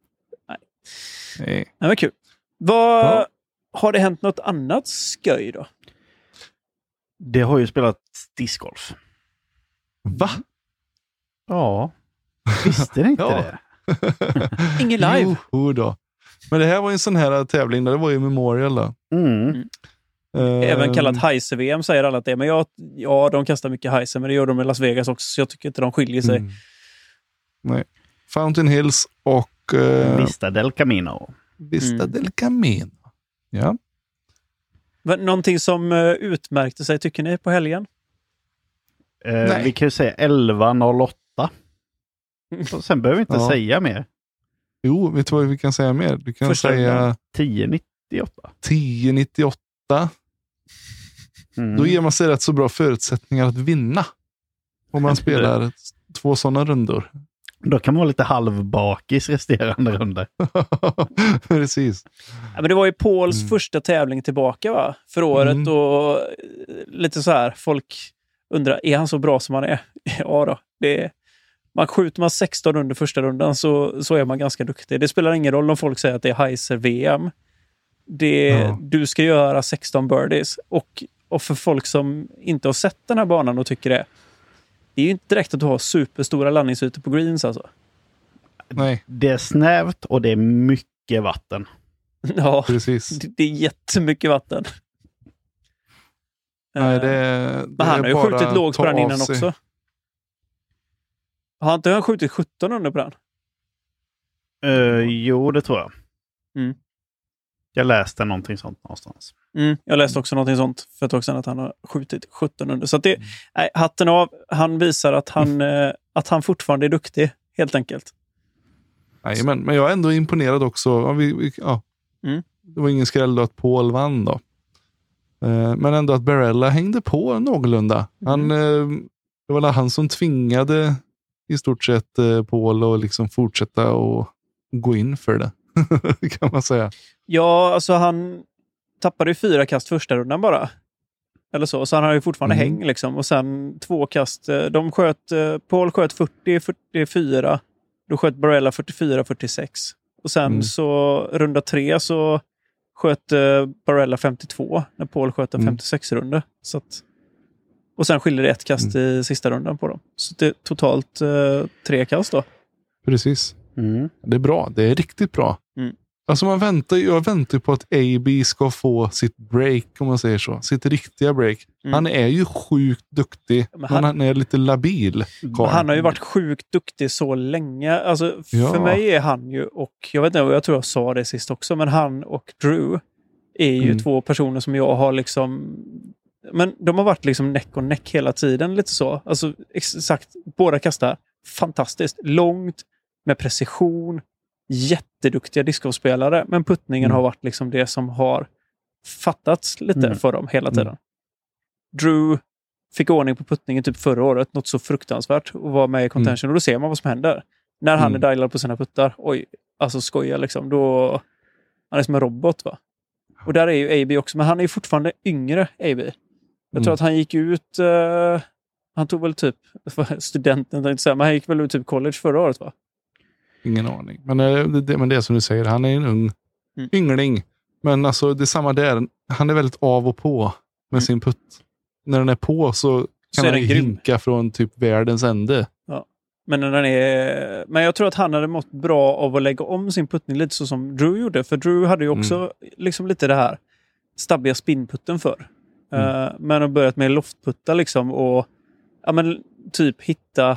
Nej, men kul. Har det hänt något annat sköj då? Det har ju spelat discgolf. Va? Ja. Visste det inte det? Ingen live. Jo då. Men det här var en sån här tävling där det var ju Memorial då. Även kallat Heise-VM säger alla att det är. Men de kastar mycket Heise, men det gör de i Las Vegas också. Så jag tycker inte de skiljer sig. Nej. Fountain Hills och Vista del Camino. Vista del Camino. Ja. Någonting som utmärkte sig tycker ni på helgen? Vi kan ju säga 11.08. Och sen behöver vi inte säga mer. Jo, vet du vad vi kan säga mer? Du kan säga 10.98. 10.98. Då ger man sig rätt så bra förutsättningar att vinna. Om man spelar 2 sådana rundor. Då kan man vara lite halvbakis resterande runder. Precis. Ja, men det var ju Pauls första tävling tillbaka va? För året och lite så här, folk undrar, är han så bra som han är? Ja då, skjuter man 16 under första rundan så är man ganska duktig. Det spelar ingen roll om folk säger att det är Heiser VM. Du ska göra 16 birdies. Och för folk som inte har sett den här banan och tycker det är ju inte direkt att du har superstora landningsytor på greens alltså. Nej. Det är snävt och det är mycket vatten. Ja, precis. Det är jättemycket vatten. Nej, men han har ju skjutit lågt på den innan också. Har inte han skjutit 17 under på den? Jo, det tror jag. Mm. Jag läste någonting sånt någonstans. Jag läste också någonting sånt för ett tag sedan att han har skjutit 17 under. Så att hatten av, han visar att han fortfarande är duktig, helt enkelt. Nej, men jag är ändå imponerad också. Det var ingen skräll då att Paul vann då. Men ändå att Barella hängde på någorlunda. Det var han som tvingade i stort sett Paul att liksom fortsätta och gå in för det. Kan man säga. Ja, alltså han tappade ju 4 kast första rundan bara. Eller så han har ju fortfarande häng liksom. Och sen 2 kast. Paul sköt 40-44. Då sköt Barella 44-46. Och sen så runda 3 så sköt Barella 52 när Paul sköt en 56-runda. Så att, och sen skiljer det 1 kast i sista rundan på dem. Så det är totalt 3 kast då. Precis. Det är bra. Det är riktigt bra. Alltså jag väntar på att AB ska få sitt break, om man säger så. Sitt riktiga break. Han är ju sjukt duktig, men han är lite labil. Han har ju varit sjukt duktig så länge. Alltså, för mig är han ju, och jag vet inte, jag tror jag sa det sist också, men han och Drew är ju 2 personer som jag har liksom... Men de har varit liksom neck och neck hela tiden, lite så. Alltså exakt, båda kastar fantastiskt. Långt, med precision, jätteduktiga discgolfspelare, men puttningen har varit liksom det som har fattats lite för dem hela tiden. Drew fick ordning på puttningen typ förra året, något så fruktansvärt, och var med i contention, och då ser man vad som händer. När han är dialad på sina puttar, alltså skoja liksom, då han är som en robot va. Och där är ju AB också, men han är ju fortfarande yngre AB. Jag tror att han gick ut han tog väl typ studenten, men han gick väl ut typ college förra året va? Ingen aning. Men det är som du säger, han är en yngling. Men alltså det är samma där. Han är väldigt av och på med sin putt. När den är på så kan han hinka från typ världens ände. Ja. Men jag tror att han hade mått bra av att lägga om sin puttning lite så som Drew gjorde. För Drew hade ju också liksom lite det här stabbiga spinputten för. Men har börjat med loftputta liksom och typ hitta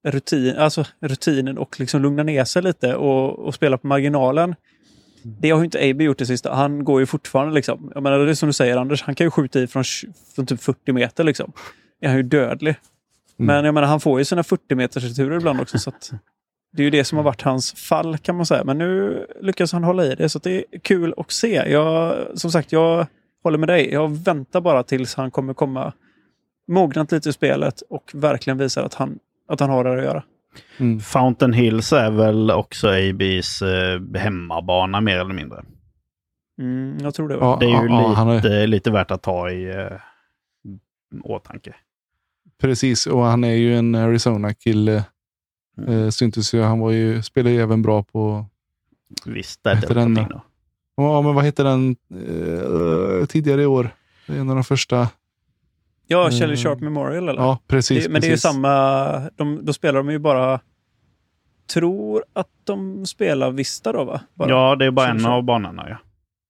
rutinen och liksom lugna ner sig lite och spela på marginalen. Det har ju inte AB gjort det sista. Han går ju fortfarande liksom. Jag menar, det är som du säger Anders, han kan ju skjuta i från typ 40 meter liksom. Är han ju dödlig. Men jag menar, han får ju sina 40 meters returer ibland också, så att det är ju det som har varit hans fall kan man säga. Men nu lyckas han hålla i det, så att det är kul att se. Som sagt, jag håller med dig. Jag väntar bara tills han kommer komma mognat lite i spelet och verkligen visar att han har det att göra. Fountain Hills är väl också ABs hemmabana mer eller mindre. Jag tror det. Ja, det är ju lite värt att ta i åtanke. Precis, och han är ju en Arizona-kille. Syntes ju, han spelade ju även bra på... Visst, det är den då. Ja, men vad heter den tidigare i år? Det är en av de första... Ja, Shelley Sharp Memorial eller? Ja, precis. Men det är ju samma... Då spelar de ju bara... Tror att de spelar Vista då va? Bara. Ja, det är bara en av banorna, ja.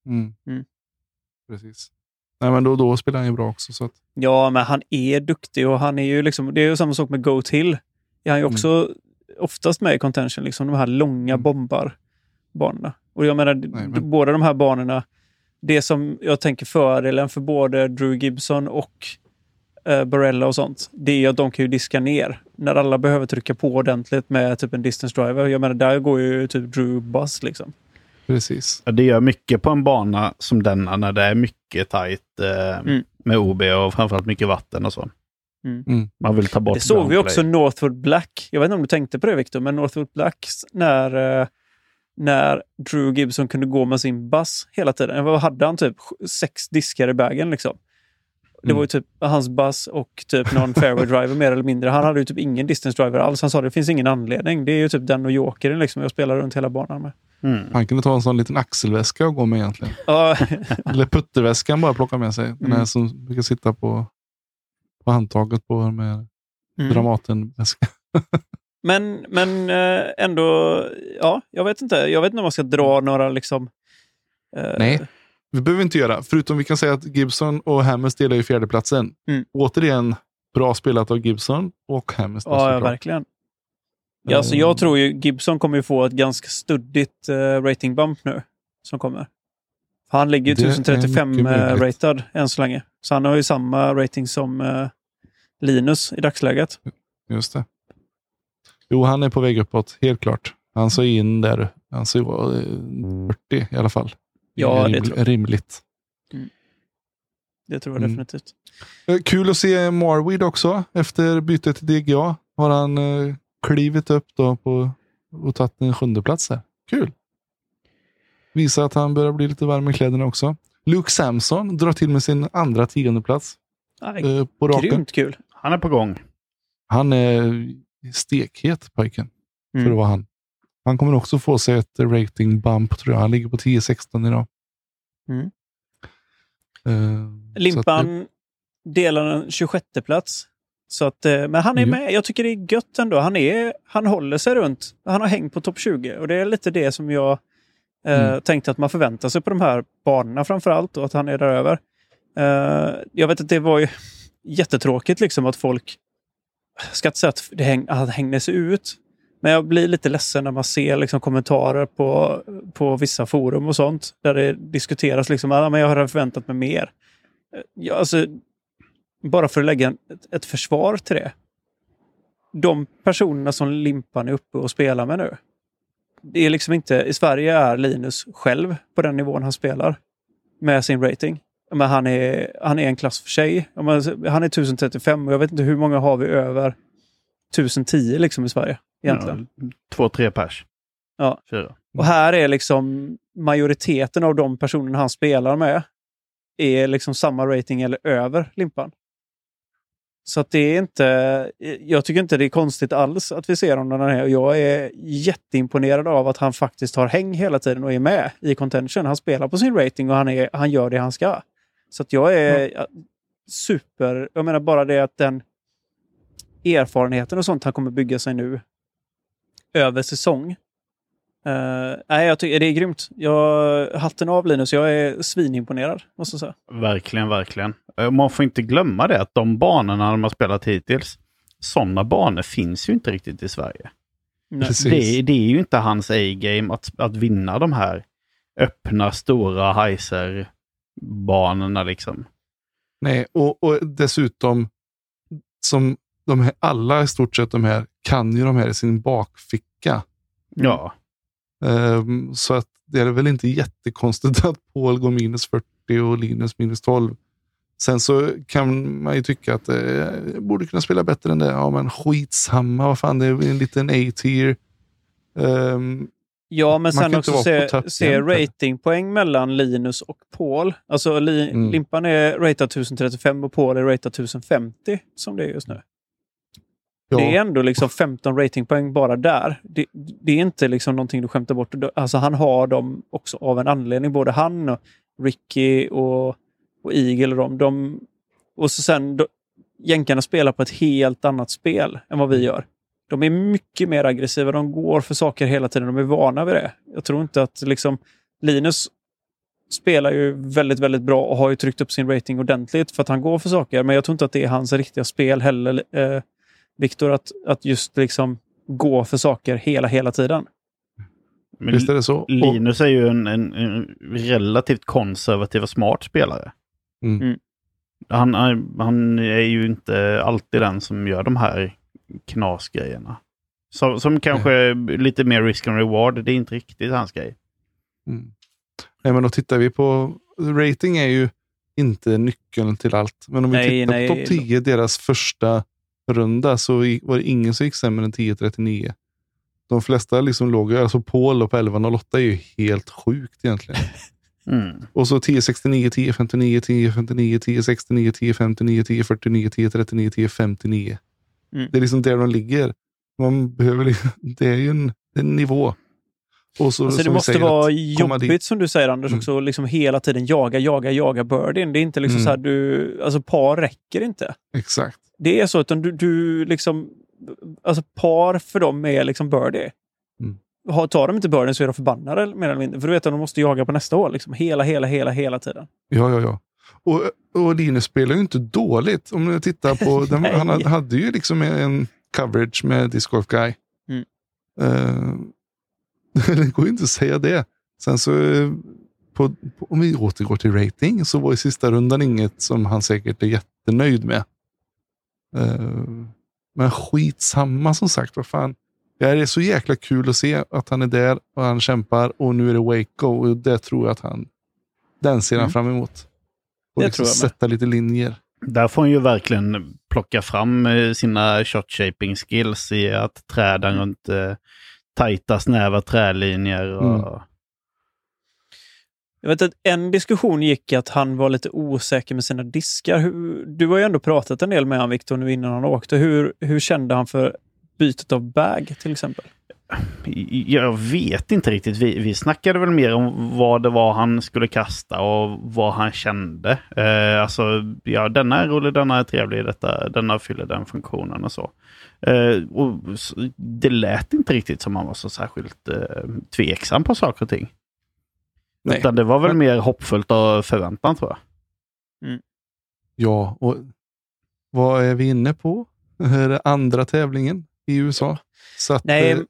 Precis. Nej, men då spelar han ju bra också. Så att... Ja, men han är duktig och han är ju liksom... Det är ju samma sak med Goat Hill. Han är ju också oftast med i contention, liksom de här långa bombarbanorna. Och jag menar, båda de här banorna, det som jag tänker fördelen för både Drew Gibson och Barella och sånt, det är att de kan ju diska ner när alla behöver trycka på ordentligt med typ en distance driver. Jag menar, där går ju typ Drew buzz liksom. Precis. Ja, det gör mycket på en bana som denna när det är mycket tajt med OB och framförallt mycket vatten och så. Man vill ta bort det såg vi gunplay. också Northwood Black. Jag vet inte om du tänkte på det, Victor, men Northwood Black när Drew Gibson kunde gå med sin bass hela tiden. Vad hade han? Typ 6 diskar i bagen liksom. Det var ju typ hans bass och typ någon fairway driver mer eller mindre. Han hade ju typ ingen distance driver alls. Han sa det finns ingen anledning. Det är ju typ den och jokern liksom. Jag spelar runt hela banan med. Han kunde ta en sån liten axelväska och gå med egentligen. Eller putterväskan bara plocka med sig. Den här som brukar sitta på handtaget på med Dramaten-väska. Men ändå, ja, jag vet inte om man ska dra några liksom... Nej, vi behöver inte göra. Förutom vi kan säga att Gibson och Hammers delar ju fjärdeplatsen. Återigen, bra spelat av Gibson och Hammers. Ja, verkligen. Ja, så jag tror ju Gibson kommer ju få ett ganska studdigt rating bump nu som kommer. Han ligger ju 1035 ratad än så länge. Så han har ju samma rating som Linus i dagsläget. Just det. Jo, han är på väg uppåt, helt klart. Han såg in där. Han såg 40 i alla fall. Ja, det tror jag. Rimligt. Det tror jag definitivt. Kul att se Marweed också. Efter bytet till DGA har han klivit upp då och tagit en 7:e plats där. Kul. Visar att han börjar bli lite varm i kläderna också. Luke Samson drar till med sin andra 10:e plats. På raken. Grymt kul. Han är på gång. Han är stekhet, pojken. För att vara han. Han kommer också få sig ett rating bump, tror jag. Han ligger på 10-16 idag. Limpan delar en 26:e plats. Så att, men han är med. Jag tycker det är gött ändå. Han håller sig runt. Han har hängt på topp 20. Och det är lite det som jag tänkte att man förväntar sig på de här banorna framförallt. Och att han är där över. Jag vet att det var ju jättetråkigt liksom att folk ska inte säga att han hängde sig ut. Men jag blir lite ledsen när man ser liksom kommentarer på vissa forum och sånt. Där det diskuteras liksom, men jag har förväntat mig mer. Alltså, bara för att lägga ett försvar till det. De personerna som Limpan är uppe och spelar med nu. Det är liksom inte, i Sverige är Linus själv på den nivån han spelar. Med sin rating. Men han är en klass för sig. Han är 1035 och jag vet inte hur många har vi över 1010 liksom i Sverige egentligen. 2-3 pers. Ja. 4. Och här är liksom majoriteten av de personerna han spelar med är liksom samma rating eller över Limpan. Så att det är inte, jag tycker inte det är konstigt alls att vi ser honom här. Jag är jätteimponerad av att han faktiskt har häng hela tiden och är med i contention. Han spelar på sin rating och han gör det han ska. Så att jag är super, jag menar bara det att den erfarenheten och sånt han kommer bygga sig nu över säsong. Nej, jag tycker det är grymt. Hatten av Linus, jag är svinimponerad måste jag säga. Verkligen, verkligen. Man får inte glömma det att de banorna de har spelat hittills, sådana banor finns ju inte riktigt i Sverige. Det är ju inte hans A-game att vinna de här öppna, stora heiser-banorna liksom. Nej, och dessutom som alla i stort sett de här kan ju de här i sin bakficka. Ja. Så att det är väl inte jättekonstigt att Paul går minus 40 och Linus minus 12. Sen så kan man ju tycka att borde kunna spela bättre än det. Ja, men skitsamma. Vad fan, det är en liten A-tier. Ja, men sen också se ratingpoäng mellan Linus och Paul. Alltså Limpan är ratad 1035 och Paul är ratad 1050 som det är just nu. Ja. Det är ändå liksom 15 ratingpoäng bara där. Det är inte liksom någonting du skämtar bort. Alltså han har dem också av en anledning. Både han och Ricky och Eagle och dem. Och så sen jänkarna spelar på ett helt annat spel än vad vi gör. De är mycket mer aggressiva. De går för saker hela tiden. De är vana vid det. Jag tror inte att liksom Linus spelar ju väldigt, väldigt bra och har ju tryckt upp sin rating ordentligt för att han går för saker. Men jag tror inte att det är hans riktiga spel heller, Victor, att just liksom gå för saker hela tiden. Men visst är det så. Linus är ju en relativt konservativ och smart spelare. Han är ju inte alltid den som gör de här knasgrejerna. Som kanske lite mer risk and reward. Det är inte riktigt hans grej. Nej, men då tittar vi på rating är ju inte nyckeln till allt. Men om vi tittar på topp 10, deras första runda, så var det ingen som gick sämre än 10.39. De flesta liksom låg, alltså Paul och på 11.08 är ju helt sjukt egentligen. Och så 10.69, 10.59, 10.59, 10.69, 10.59, 10.49, 10.39, 10.59. Det är liksom där de ligger. Man behöver, det är ju en nivå. Och så, alltså det måste vara jobbigt som du säger, Anders, också liksom hela tiden jaga birdien. Det är inte liksom så här alltså par räcker inte. Exakt. Det är så utan du liksom, alltså par för dem är liksom birdie. Tar de inte birdien så är de förbannade mer eller mindre. För du vet att de måste jaga på nästa år liksom hela tiden. Ja. Och Linus spelar ju inte dåligt. Om du tittar på han hade ju liksom en coverage med Disc Golf Guy. Det går ju inte att säga det. Sen så om vi återgår till rating så var i sista rundan inget som han säkert är jättenöjd med. Men skitsamma som sagt, vad fan. Det är så jäkla kul att se att han är där och han kämpar och nu är det Waco och det tror jag att den ser han fram emot. Och det liksom tror jag sätta lite linjer. Där får han ju verkligen plocka fram sina shot shaping skills i att träda runt tajta snäva trälinjer. Och... Jag vet att en diskussion gick att han var lite osäker med sina diskar. Du har ju ändå pratat en del med han, Victor, nu innan han åkte. Hur kände han för bytet av bag till exempel? Jag vet inte riktigt. Vi snackade väl mer om vad det var han skulle kasta och vad han kände. Alltså, ja, denna är rolig, denna är trevlig, denna fyller den funktionen och så. Och det lät inte riktigt som han var så särskilt tveksam på saker och ting. Nej. Utan det var väl mer hoppfullt och förväntan, tror jag. Ja, och vad är vi inne på? Det här är andra tävlingen i USA. Så att,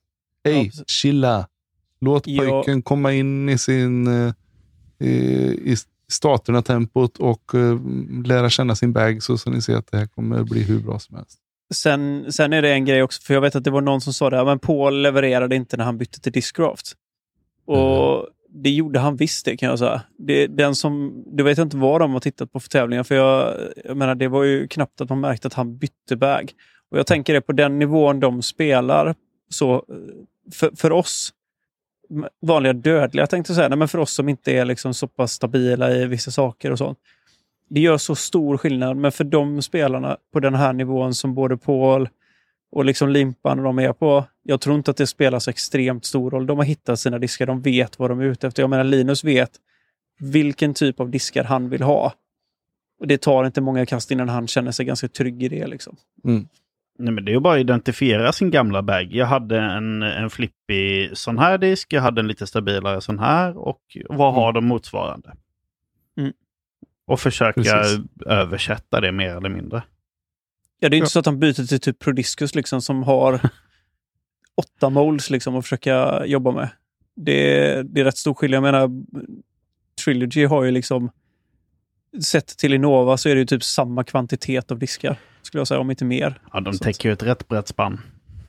chilla. Låt pojken komma in i sin i starterna tempot och lära känna sin bag så ni ser att det här kommer bli hur bra som helst. Sen är det en grej också, för jag vet att det var någon som sa det, men Paul levererade inte när han bytte till discraft. Och det gjorde han visst, det kan jag säga. Du vet inte vad de har tittat på för tävlingar, för jag menar, det var ju knappt att man märkte att han bytte bag. Och jag tänker det på den nivån de spelar, så för oss vanliga dödliga, jag tänkte säga, men för oss som inte är liksom så pass stabila i vissa saker och sånt. Det gör så stor skillnad, men för de spelarna på den här nivån som både Paul och liksom Limpan och de är på, jag tror inte att det spelar så extremt stor roll. De har hittat sina diskar, de vet vad de är ute efter. Jag menar, Linus vet vilken typ av diskar han vill ha. Och det tar inte många kast innan han känner sig ganska trygg i det liksom. Nej, men det är ju bara att identifiera sin gamla bag. Jag hade en flippig sån här disk, jag hade en lite stabilare sån här, och vad har de motsvarande? Och försöka översätta det mer eller mindre. Ja, det är inte så att han byter till typ Prodiscus liksom, som har 8 molds liksom att försöka jobba med. Det är rätt stor skillnad. Jag menar, Trilogy har ju liksom, sett till Innova så är det ju typ samma kvantitet av diskar, skulle jag säga, om inte mer. Ja, de täcker ju ett rätt brett spann.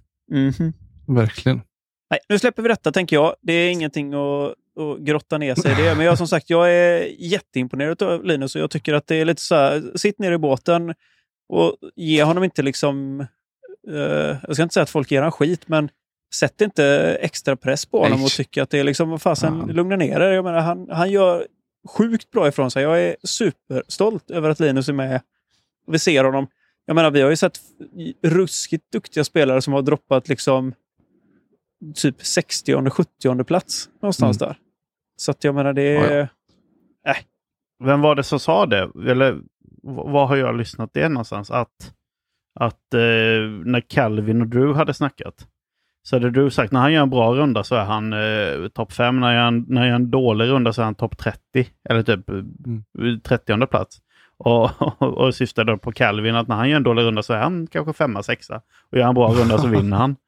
Verkligen. Nej, nu släpper vi detta, tänker jag. Det är ingenting att grotta ner sig i det. Men jag, som sagt, jag är jätteimponerad av Linus, och jag tycker att det är lite så här, sitt ner i båten och ge honom inte liksom, jag ska inte säga att folk ger han skit, men sätt inte extra press på honom och tycker att det är liksom, vad fasen, lugna ner det. Jag menar, han gör sjukt bra ifrån sig. Jag är superstolt över att Linus är med. Vi ser honom. Jag menar, vi har ju sett ruskigt duktiga spelare som har droppat liksom typ 60:e, 70:e plats någonstans där. Så att jag menar, det är... Vem var det som sa det? Eller vad har jag lyssnat det någonstans? Att när Calvin och Drew hade snackat, så hade Drew sagt när han gör en bra runda så är han topp 5. När han gör en dålig runda så är han topp 30. Eller typ 30:e plats. Och syftade då på Calvin att när han gör en dålig runda så är han kanske 5:a, 6:a. Och gör han en bra runda så vinner han.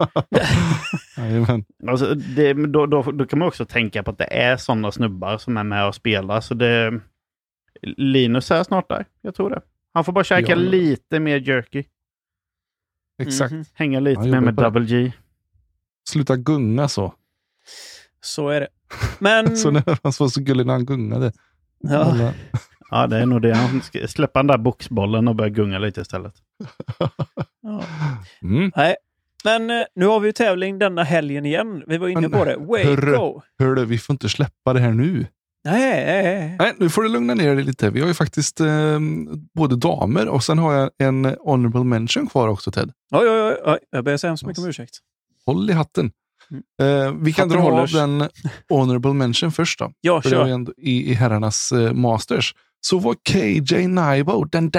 Alltså då kan man också tänka på att det är sådana snubbar som är med och spelar. Så det, Linus är snart där, jag tror det. Han får bara käka lite mer jerky. Exakt. Hänga lite mer med Double G. Sluta gunga så. Så är det. Men... så när han var så gullig när han gungade. Ja. Ja, det är nog det. Han ska släppa den där boxbollen och börja gunga lite istället. Ja. Nej, men nu har vi ju tävling denna helgen igen. Vi var inne på det. Waco. Hörru, vi får inte släppa det här nu. Nej, nu får du lugna ner dig lite. Vi har ju faktiskt både damer och sen har jag en honorable mention kvar också, Ted. Oj. Jag ber så hemskt mycket om ursäkt. Håll i hatten. Vi kan dra av den honorable mention först då. Ja, för det var ju ändå i herrarnas Masters. Så var KJ Naibo, den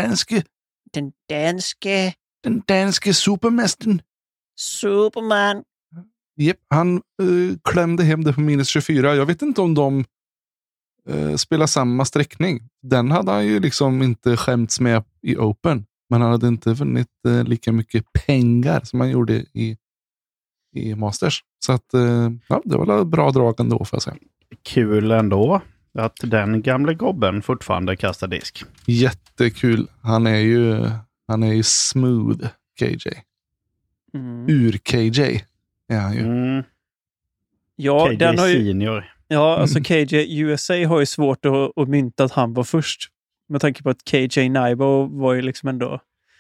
danske supermästaren. Superman. Japp, han klämde hem det på minus 24. Jag vet inte om de spelar samma sträckning. Den hade han ju liksom inte skämts med i Open. Men han hade inte vunnit lika mycket pengar som han gjorde i Masters. Så att det var ett bra drag ändå, får jag säga. Kul ändå att den gamla gobben fortfarande kastar disk. Jättekul. Han är ju smooth, KJ. Ur-KJ är han ju. Ja, KJ den har ju, senior. ja, alltså KJ USA har ju svårt att mynta att han var först. Med tanke på att KJ Naibo var ju liksom ändå...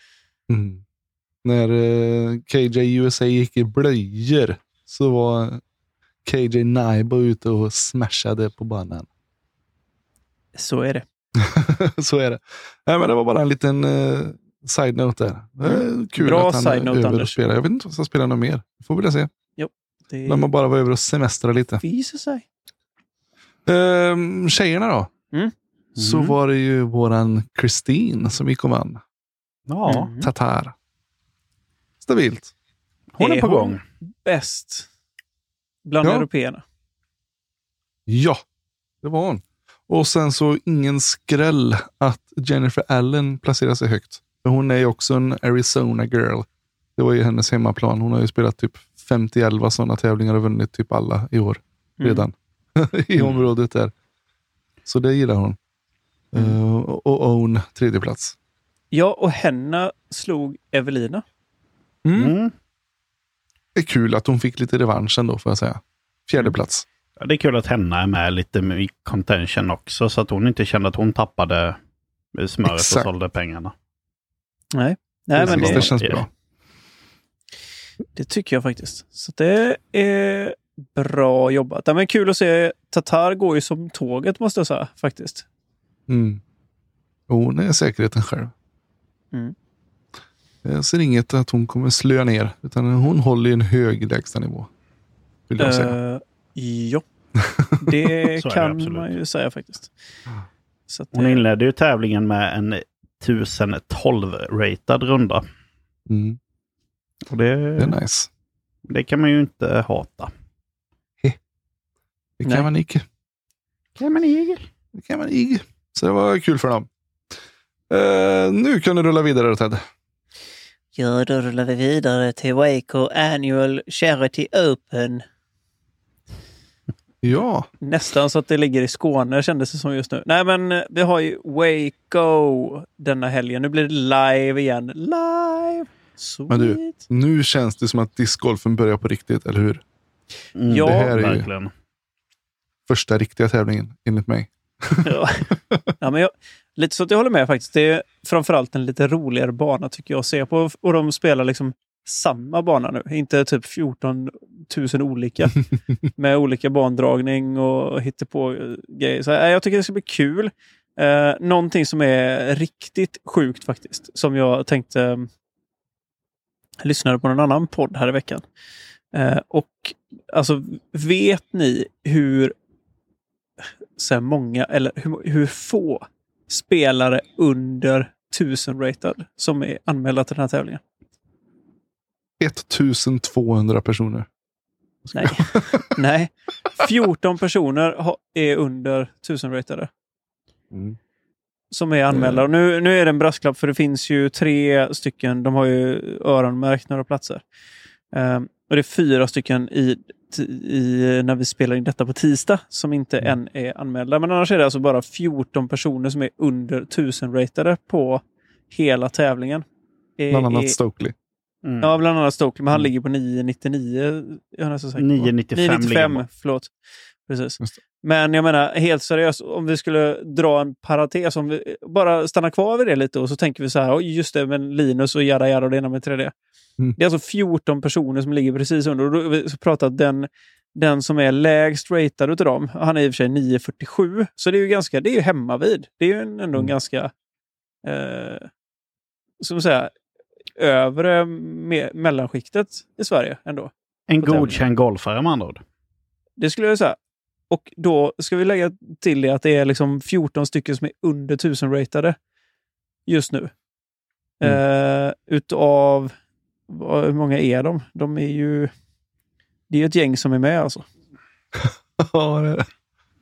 När KJ USA gick i blöjor så var KJ Naibo ute och smashade på banan. Så är det. Så är det. Nej, men det var bara en liten side-note där. Kul bra att han är över och spelar. Jag vet inte om jag ska spela något mer. Får vi se. Jo, det... När man bara var över och semestra lite. Visar sig. Tjejerna då? Så var det ju våran Christine som gick och vann. Ja. Tatar. Stabilt. Hon är på gång. Bäst bland européerna. Ja, det var hon. Och sen så ingen skräll att Jennifer Allen placerar sig högt. För hon är ju också en Arizona girl. Det var ju hennes hemmaplan. Hon har ju spelat typ 50-11 sådana tävlingar och vunnit typ alla i år redan. I området där. Så det gillar hon. Och own 3:e plats. Ja, och henne slog Evelina. Det är kul att hon fick lite revansch ändå, får jag säga. 4:e plats. Ja, det är kul att henne är med lite i contention också, så att hon inte kände att hon tappade smöret och sålde pengarna. Nej, men det känns bra. Det tycker jag faktiskt. Så det är bra jobbat. Men kul att se. Tatar går ju som tåget, måste jag säga, faktiskt. Hon är säkerheten själv. Jag ser inget att hon kommer slöa ner, utan hon håller i en hög lägsta nivå. Vill jag säga. Ja, det kan man ju säga faktiskt. Så att hon inledde ju tävlingen med en 1012-ratad runda. Och det är nice. Det kan man ju inte hata. Det kan man inte. Det kan man inte. Så det var kul för dem. Nu kan du rulla vidare, Ted. Ja, då rullar vi vidare till Waco Annual Charity Open. Ja. Nästan så att det ligger i Skåne, kändes det som just nu. Nej, men vi har ju Waco denna helgen. Nu blir det live igen. Live! Sweet. Men du, nu känns det som att discgolfen börjar på riktigt, eller hur? Ja, det här är verkligen. Ju första riktiga tävlingen, enligt mig. Ja, men lite så att jag håller med faktiskt. Det är framförallt en lite roligare bana tycker jag att se på. Och de spelar liksom samma bana nu. Inte typ 14 000 olika. Med olika bandragning och hittepå grejer. Så jag tycker det ska bli kul. Någonting som är riktigt sjukt faktiskt. Som jag tänkte... Jag lyssnade på en annan podd här i veckan. Och alltså, vet ni hur så många, eller hur få spelare under 1000 ratad som är anmälda till den här tävlingen? 1200 personer. Nej. 14 personer är under 1000 ratade. Som är anmälda. Och nu är det en brasklapp, för det finns ju 3 stycken. De har ju öronmärkt några platser. Och det är 4 stycken när vi spelar in detta på tisdag som inte än är anmälda. Men annars är det alltså bara 14 personer som är under 1000 ratade på hela tävlingen. Bland annat Stokely. Ja, bland annat Stokely. Men han ligger på 999. 995. Förlåt. Precis. Men jag menar, helt seriöst, om vi skulle dra en parentes, om vi bara stannar kvar vid det lite och så tänker vi så här, just det, men Linus och jada och det ena med 3D. Det är alltså 14 personer som ligger precis under. Och då har vi pratat den som är lägst ratad utav dem, han är i och för sig 947. Så det är ju ganska, det är ju hemma vid. Det är ju ändå en ganska som säga övre mellanskiktet i Sverige ändå. En godkänd golfare med andra ord. Det skulle jag säga. Och då ska vi lägga till det att det är liksom 14 stycken som är under 1000 ratade just nu. Utav hur många är de? De är ju, det är ett gäng som är med alltså. Ja, det är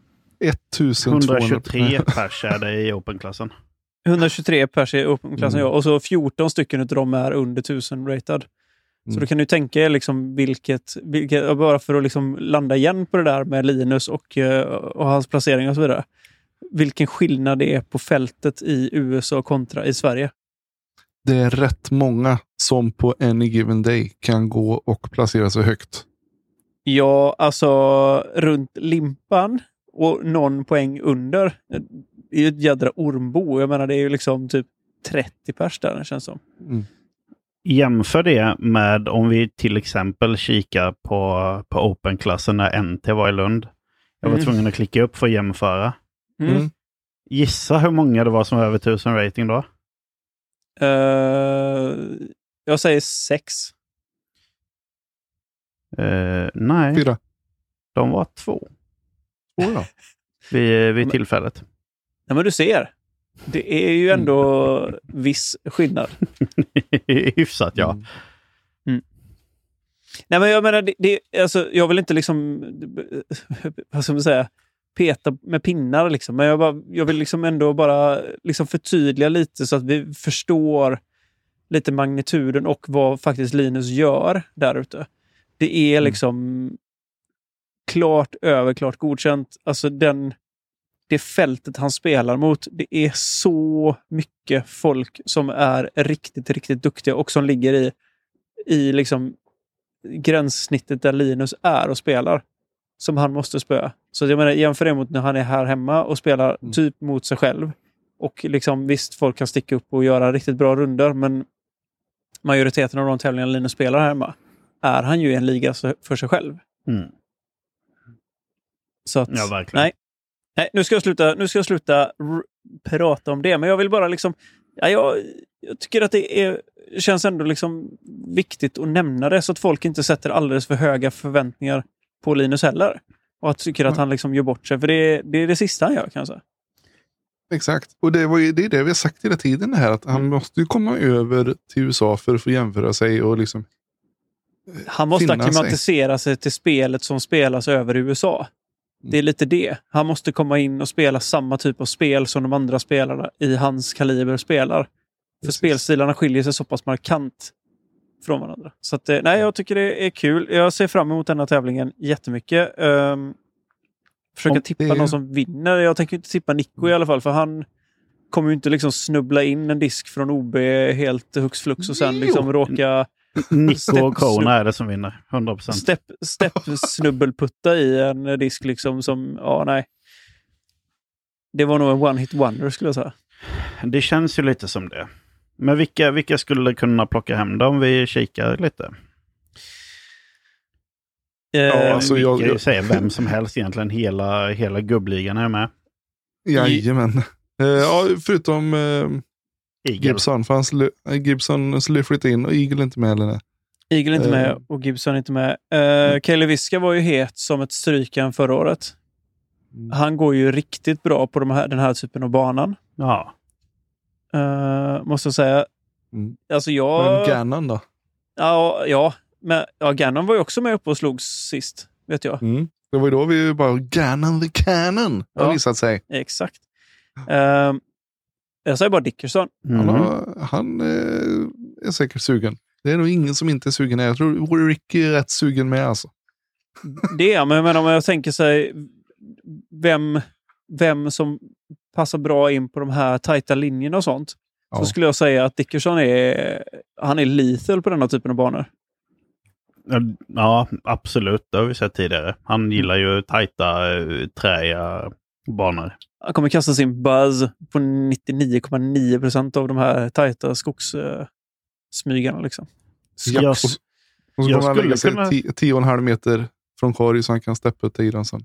123 pers är det i Open-klassen. 123 pers i Open-klassen, ja. Och så 14 stycken utav dem är under 1000 ratad. Så då kan du tänka er liksom vilket, bara för att liksom landa igen på det där med Linus och hans placering och så vidare. Vilken skillnad det är på fältet i USA kontra i Sverige. Det är rätt många som på any given day kan gå och placera sig högt. Ja, alltså runt limpan och någon poäng under. Det är ju ett jädra ormbo. Jag menar, det är ju liksom typ 30 pers där, det känns som. Jämför det med om vi till exempel kikar på Open-klassen när NT var i Lund. Jag var tvungen att klicka upp för att jämföra. Gissa hur många det var som var över 1000 rating då? Jag säger 6. Nej. 4. De var 2. Ja. vid tillfället. Nej, men du ser. Det är ju ändå viss skillnad. Hyfsat, ja. Nej, men jag menar, alltså, jag vill inte liksom, vad ska man säga, peta med pinnar liksom. Men jag vill liksom ändå bara liksom förtydliga lite så att vi förstår lite magnituden och vad faktiskt Linus gör där ute. Det är liksom klart godkänt. Alltså det fältet han spelar mot, det är så mycket folk som är riktigt, riktigt duktiga och som ligger i liksom gränssnittet där Linus är och spelar, som han måste spöa. Så jag menar, jämför det mot när han är här hemma och spelar typ mot sig själv. Och liksom, visst, folk kan sticka upp och göra riktigt bra runder, men majoriteten av de tävlingar Linus spelar här hemma är han ju i en liga för sig själv. Så att, ja, verkligen. Nej, nu ska jag sluta prata om det, men jag vill bara liksom, jag tycker att det känns ändå liksom viktigt att nämna det så att folk inte sätter alldeles för höga förväntningar på Linus heller. Och att tycker att han liksom gör bort sig, för det är det sista han gör, kanske. Exakt. Och det är det vi har sagt hela tiden här, att han måste ju komma över till USA för att få jämföra sig och liksom han måste akklimatisera sig till spelet som spelas över i USA. Det är lite det. Han måste komma in och spela samma typ av spel som de andra spelarna i hans kaliber spelar. För spelstilarna skiljer sig så pass markant från varandra. Så att, nej, jag tycker det är kul. Jag ser fram emot den här tävlingen jättemycket. Försöka tippa någon som vinner. Jag tänker inte tippa Nico i alla fall, för han kommer ju inte liksom snubbla in en disk från OB helt hux flux och sen liksom råka Nico och Kona är det som vinner, 100%. Snubbelputta i en disk liksom som, nej. Det var nog en one-hit wonder, skulle jag säga. Det känns ju lite som det. Men vilka skulle kunna plocka hem det om vi kikar lite? Alltså vi kan ju säga vem som helst egentligen. Hela gubbligan är med. Jajamän. Förutom Gibson. För Gibson skulle flytta in och Eagle är inte med. Eller? Eagle är inte med och Gibson är inte med. Kalle Viska var ju het som ett strykan förra året. Han går ju riktigt bra på den här typen av banan. Ja. Måste jag säga. Alltså Men Gannon då? Ja. Men Gannon var ju också med uppe och slog sist, vet jag. Det var ju då vi bara Gannon the Cannon har visat sig. Exakt. Jag säger bara Dickerson. Han är säkert sugen. Det är nog ingen som inte är sugen. Jag tror Ricky är rätt sugen med alltså. Det är, men om jag tänker sig vem som passar bra in på de här tajta linjerna och sånt, så skulle jag säga att Dickerson är lethal på den här typen av banor. Ja, absolut. Det har vi sett tidigare. Han gillar ju tajta, träiga banor. Han kommer kasta sin buzz på 99,9% av de här tajta skogssmygarna liksom. Ja, och så kommer han lägga sig 10,5 meter från Kari så han kan steppa i den sen.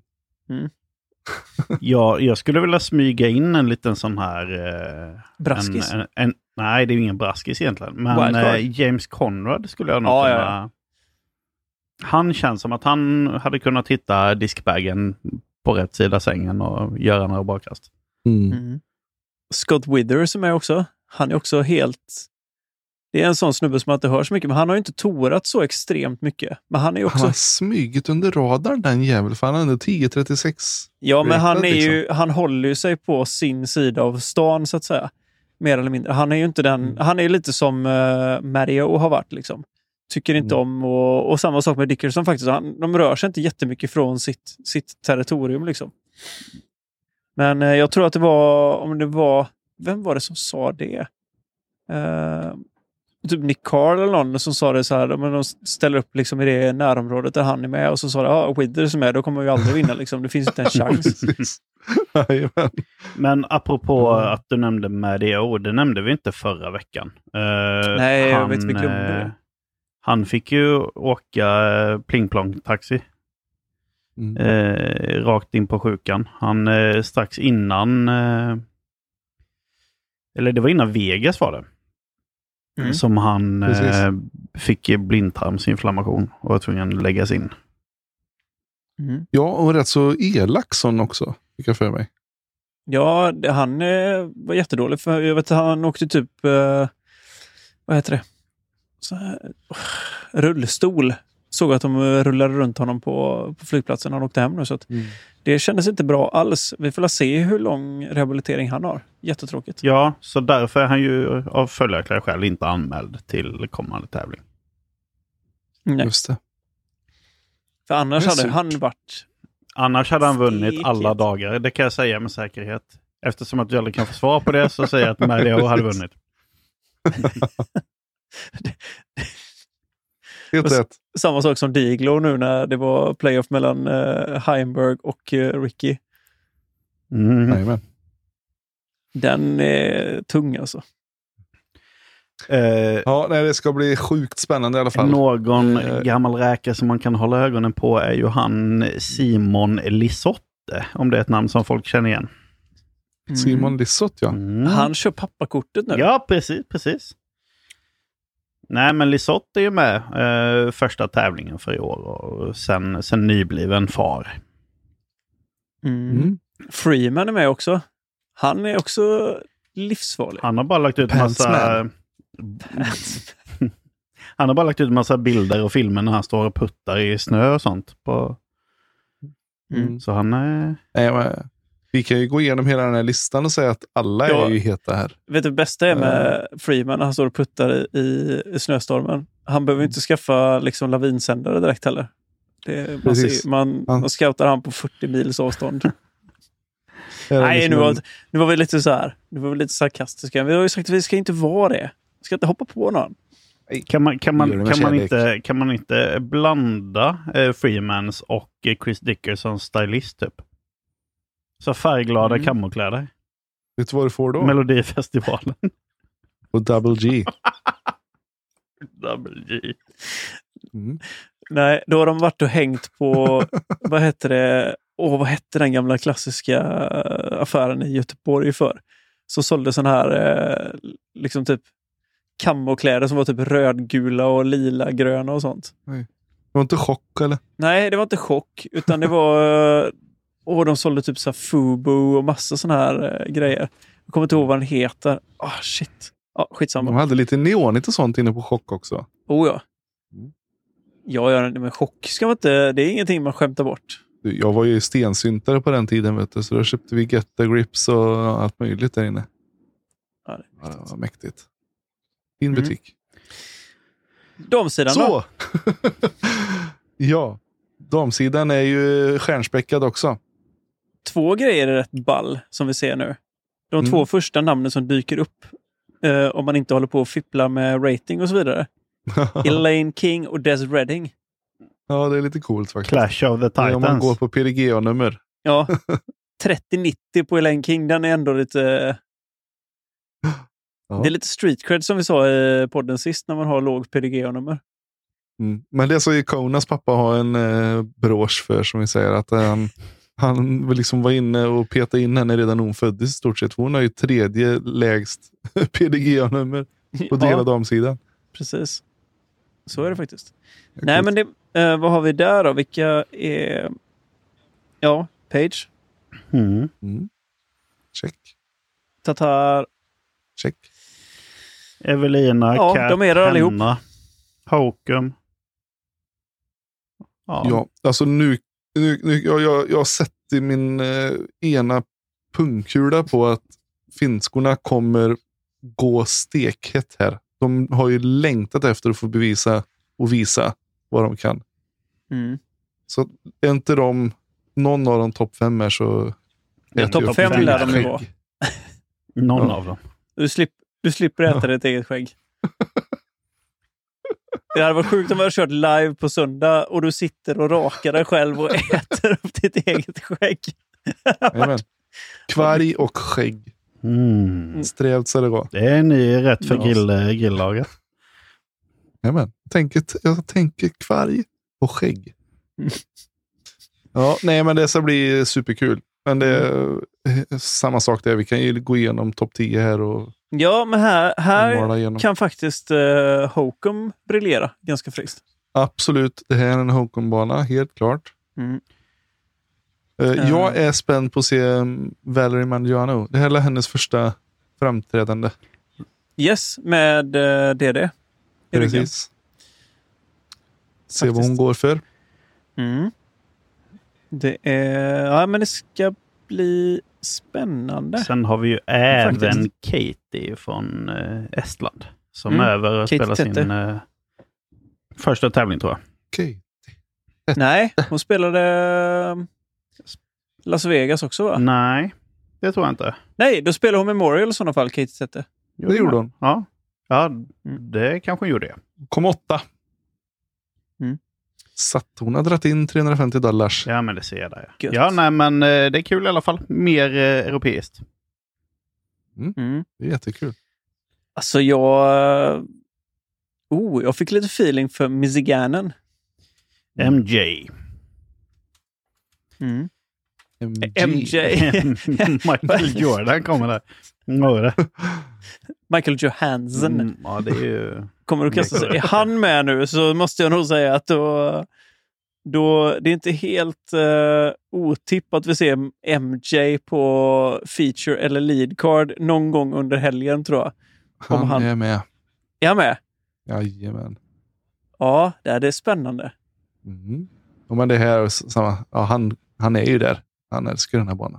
Ja, jag skulle vilja smyga in en liten sån här... Braskis? Nej, det är ju ingen braskis egentligen. Men James Conrad skulle jag nog kunna... Ja. Han känns som att han hade kunnat hitta diskbagen på rätt sida sängen och göra några bra kast. Scott Withers som är också. Han är också helt... Det är en sån snubbe som man inte hör så mycket. Men han har ju inte torat så extremt mycket. Men han är också... Han har smygit under radarn den jävel. För han är under 10-36. Ja, men han är ju... Han håller ju sig på sin sida av stan så att säga. Mer eller mindre. Han är ju inte den... Han är lite som Mario har varit liksom. Tycker inte om... Och samma sak med Dickerson faktiskt. De rör sig inte jättemycket från sitt territorium liksom. Men jag tror att det var... Om det var... Vem var det som sa det? Typ Nick Carl eller någon som sa det så här, men de ställer upp liksom i det närområdet där han är med och så sa det, Withers är med, då kommer vi aldrig vinna liksom. Det finns inte en chans. Men apropå att du nämnde Mario, det nämnde vi inte förra veckan. Nej, jag vet vi glömde det. Han fick ju åka pling-plong-taxi. Rakt in på sjukan. Han strax innan eller det var innan Vegas var det. Som han fick blindtarmsinflammation och var tvungen att läggas in. Ja, och rätt så elak sån också, fick jag för mig. Ja, han var jättedålig. För jag vet att han åkte typ vad heter det? Så här, rullstol. Såg att de rullade runt honom på flygplatsen när han åkte hem nu. Så att det kändes inte bra alls. Vi får se hur lång rehabilitering han har. Jättetråkigt. Ja, så därför är han ju av följaktliga skäl inte anmäld till kommande tävling. Nej. Just det. För annars hade han varit... Annars hade han vunnit alla dagar. Det kan jag säga med säkerhet. Eftersom att jag aldrig kan få svar på det så säger jag att Mario hade vunnit. Helt rätt. Samma sak som Diglo nu när det var playoff mellan Heimberg och Ricky. Jajamän. Den är tung alltså. Ja, nej, det ska bli sjukt spännande i alla fall. Någon gammal räka som man kan hålla ögonen på är ju han Simon Lisotte. Om det är ett namn som folk känner igen. Simon Lisotte, ja. Han kör pappakortet nu. Ja, precis. Nej, men Lisotte är ju med första tävlingen för i år och sen nybliven far. Freeman är med också. Han är också livsfarlig. Han har bara lagt ut han har bara lagt ut massa bilder och filmer när han står och puttar i snö och sånt på. Så han är... Nej, men vi kan ju gå igenom hela den här listan och säga att alla är ju heta här. Vet du, det bästa är med Freeman när han står och puttar i snöstormen. Han behöver inte skaffa liksom lavinsändare direkt heller. Man scoutar han på 40 mils avstånd. Nej, nu var vi lite så här. Nu var vi lite sarkastiska. Vi har ju sagt att vi ska inte vara det. Vi ska inte hoppa på någon. Kan man inte blanda Freemans och Chris Dickersons stylist typ? Så färgglada kamokläder. Vet du vad du får då? Melodifestivalen. Och Double G. Double G. Nej, då har de varit och hängt på vad heter det? Vad hette den gamla klassiska affären i Göteborg för? Så sålde sån här liksom typ kamokläder som var typ rödgula och lila gröna och sånt. Nej. Det var inte chock eller? Nej, det var inte chock utan det var de sålde typ så här Fubu och massa såna här grejer. Jag kommer inte ihåg vad den heter. Shit. Skitsamma. De hade lite neonigt och sånt inne på chock också. Ja. Ja, men chock ska man inte, det är ingenting man skämtar bort. Jag var ju stensyntare på den tiden, vet du, så då köpte vi Get the Grips och allt möjligt där inne. Ja, det var mäktigt. Fin butik. Damsidan så. Då? Ja, damsidan är ju stjärnspäckad också. 2 grejer är rätt ball som vi ser nu. De 2 första namnen som dyker upp om man inte håller på att fippla med rating och så vidare. Elaine King och Des Redding. Ja, det är lite coolt faktiskt. Clash of the Titans. Om man går på PDGA-nummer. Ja, 3090 på Elaine King, den är ändå lite... Ja. Det är lite street cred som vi sa i podden sist när man har låg PDGA-nummer. Men det är så Ikonas pappa har en brosch för, som vi säger, att han vill liksom vara inne och peta in henne redan hon föddes i stort sett. Hon har ju 3:e lägst PDGA-nummer på hela damsidan. Precis. Så är det faktiskt. Nej, men det, vad har vi där då? Vilka är... Ja, Page. Check. Tatar. Check. Evelina, Ja, Kat, de är där allihop. Henna, Hokum. Ja, alltså nu jag har sett i min ena pungkula på att finskorna kommer gå stekhett här. De har ju längtat efter att få bevisa och visa vad de kan. Så är inte någon av de topp 5 är så... Topp 5 lär de ju vara. Någon av dem. Du slipper äta ditt eget skägg. Det hade varit sjukt om vi hade kört live på söndag och du sitter och rakar dig själv och äter upp ditt eget skägg. Amen. Kvarg och skägg. Strävt så det går. Det är ni rätt för grillaget. Amen. Jag tänker kvarg och skägg. Ja, nej, men det ska bli superkul. Men det är samma sak där. Vi kan ju gå igenom topp 10 här och... Ja, men här kan faktiskt Hokum briljera ganska friskt. Absolut, det här är en Hokum-bana, helt klart. Jag är spänd på att se Valerie Mangiano. Det här är hennes första framträdande. Yes, med DD. Precis. Se vad hon går för. Det är... Ja, men det ska bli spännande. Sen har vi ju även Katie från Estland. Som är över och spelar sin första tävling, tror jag. Katie. Nej, hon spelade Las Vegas också, va? Nej, det tror jag inte. Nej, då spelar hon Memorial i sådana fall, Katie Tette. Det gjorde hon. Ja, det kanske hon gjorde. Kom 8. Så att hon har dragit in $350. Ja, men det ser jag där. Gött. Ja, nej, men det är kul i alla fall. Mer europeiskt. Det är jättekul. Alltså jag fick lite feeling för Miziganen. MJ. MJ. Michael Jordan kommer där. Michael Johansson. Ja, det är ju... Kommer du kasta sig? Är han med nu så måste jag nog säga att då det är inte helt otippat att vi ser MJ på feature eller lead card någon gång under helgen, tror jag. Han är med. Är han med? Jajamän. Ja, det är spännande. Men det här samma. Ja, han är ju där. Han älskar den här banan.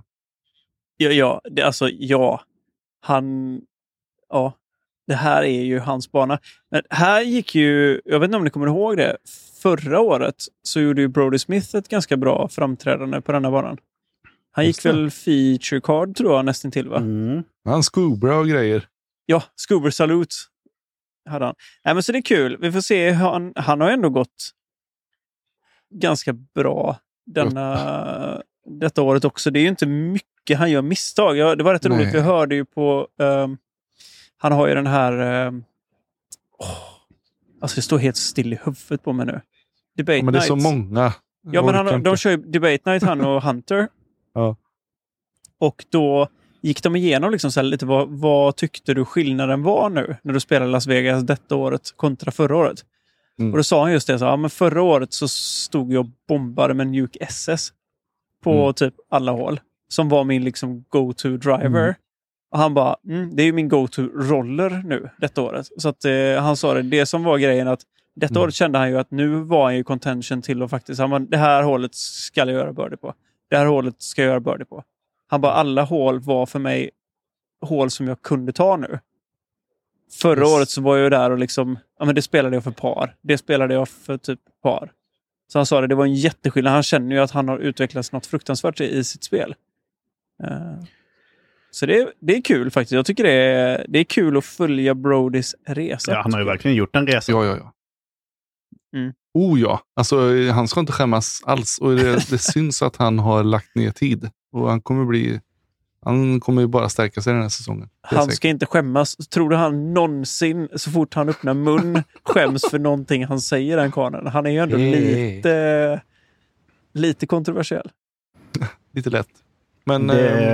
Det här är ju hans bana. Men här gick ju, jag vet inte om ni kommer ihåg det, förra året så gjorde ju Brody Smith ett ganska bra framträdande på denna banan. Han gick väl feature card, tror jag, nästan till, va? Han skobra och grejer. Ja, Scuba Salute hade han. Nej, men så det är kul. Vi får se. Han har ändå gått ganska bra detta året också. Det är ju inte mycket han gör misstag. Det var rätt roligt. Vi hörde ju på... han har ju den här... alltså det står helt still i huvudet på mig nu. Debate men det är Night. så många. Ja, men de kör ju Debate Night, han och Hunter. Ja. Och då gick de igenom liksom så här lite vad tyckte du skillnaden var nu när du spelade Las Vegas detta året kontra förra året. Och då sa han just det, så men förra året så stod jag och bombade med Nuke SS på typ alla hål som var min liksom go-to driver. Och han bara, det är ju min go-to-roller nu detta året. Så att han sa det som var grejen, att detta året kände han ju att nu var han ju contention till att faktiskt, det här hålet ska jag göra birdie på. Det här hålet ska jag göra birdie på. Han bara, alla hål var för mig hål som jag kunde ta nu. Förra året så var jag där och liksom, det spelade jag för par. Det spelade jag för typ par. Så han sa det var en jätteskillnad. Han känner ju att han har utvecklats något fruktansvärt i sitt spel. Så det är kul faktiskt. Jag tycker det är kul att följa Brodys resa. Ja, han har ju verkligen gjort en resa. Ja. Oh ja, alltså han ska inte skämmas alls. Och det syns att han har lagt ner tid. Och han kommer ju bara stärka sig den här säsongen. Han ska inte skämmas. Tror du han någonsin, så fort han öppnar mun, skäms för någonting han säger, den karlen? Han är ju ändå lite kontroversiell. Lite lätt. Men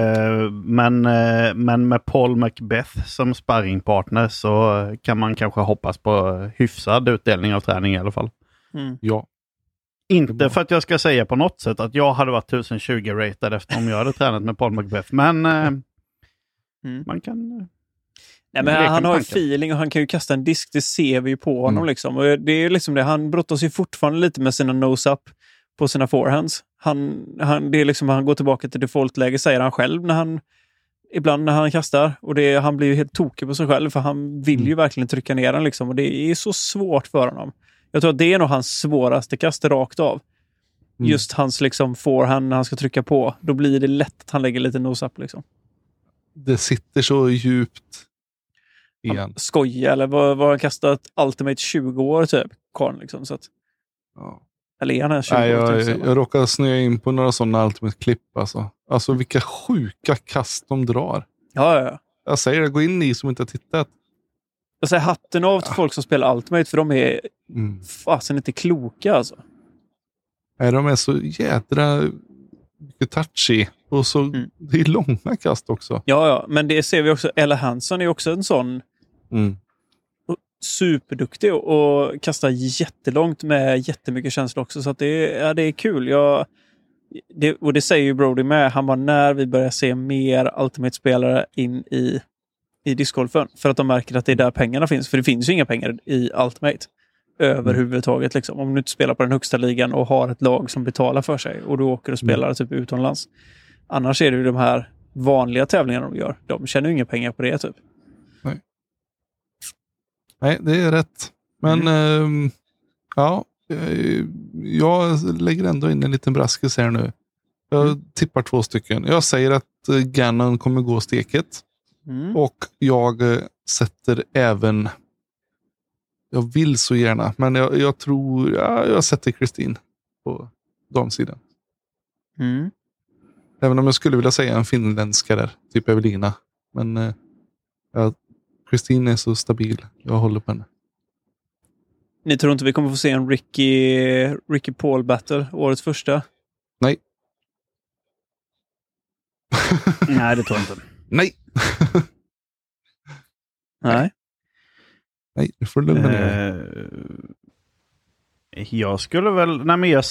med Paul Macbeth som sparringpartner så kan man kanske hoppas på hyfsad utdelning av träning i alla fall. Ja. Inte för att jag ska säga på något sätt att jag hade varit 1020-rated efter om jag hade tränat med Paul Macbeth. Men man kan... Nej, men han har ju feeling och han kan ju kasta en disk. Det ser vi ju på honom liksom. Och det är liksom det. Han brottas ju fortfarande lite med sina nose-up på sina forehands. Det är liksom, han går tillbaka till default-läge, säger han själv ibland när han kastar. Och han blir ju helt tokig på sig själv, för han vill ju verkligen trycka ner den liksom. Och det är så svårt för honom. Jag tror att det är nog hans svåraste kast rakt av. Just hans liksom forehand när han ska trycka på. Då blir det lätt att han lägger lite nose-up liksom. Det sitter så djupt igen. Skoja, eller vad han kastat Ultimate 20 år typ. Karn liksom, så att... Ja. Eller är han 20 år? Jag råkade snöa in på några sådana Ultimate-klipp. Alltså vilka sjuka kast de drar. Ja. Jag säger det, gå in i som inte har tittat. Jag säger hatten av till folk som spelar Ultimate, för de är fasen inte kloka alltså. Nej, de är så jädra mycket touchy. Och så det är långa kast också. Ja, men det ser vi också. Ella Hansen är också en sån superduktig och kastar jättelångt med jättemycket känsla också. Så att det är kul. Och det säger ju Brody med. Han var när vi börjar se mer Ultimate-spelare in i discgolfen. För att de märker att det är där pengarna finns. För det finns ju inga pengar i Ultimate överhuvudtaget. Liksom. Om du inte spelar på den högsta ligan och har ett lag som betalar för sig. Och då åker du och spelar typ utomlands. Annars är det ju de här vanliga tävlingarna de gör. De tjänar ju inga pengar på det typ. Nej, det är rätt. Men jag lägger ändå in en liten braskis här nu. Jag tippar 2 stycken. Jag säger att Gannon kommer gå steket. Och jag sätter även... Jag vill så gärna, men jag tror... jag sätter Kristin på damsidan. Även om jag skulle vilja säga en finländska där. Typ Evelina. Men Kristin är så stabil. Jag håller på henne. Ni tror inte vi kommer få se en Ricky Paul battle, årets första? Nej. Nej, det tror jag inte. Nej. Nej. Nej, du får lugna ner. Jag skulle väl... Nej, men jag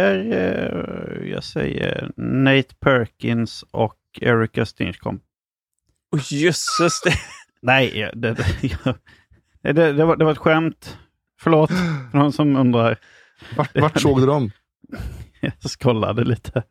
säger Nate Perkins och Erika Stinchcomb. Jösses det. Nej, det var ett skämt. Förlåt för någon som undrar. Vart såg du dem? Jag kollade lite.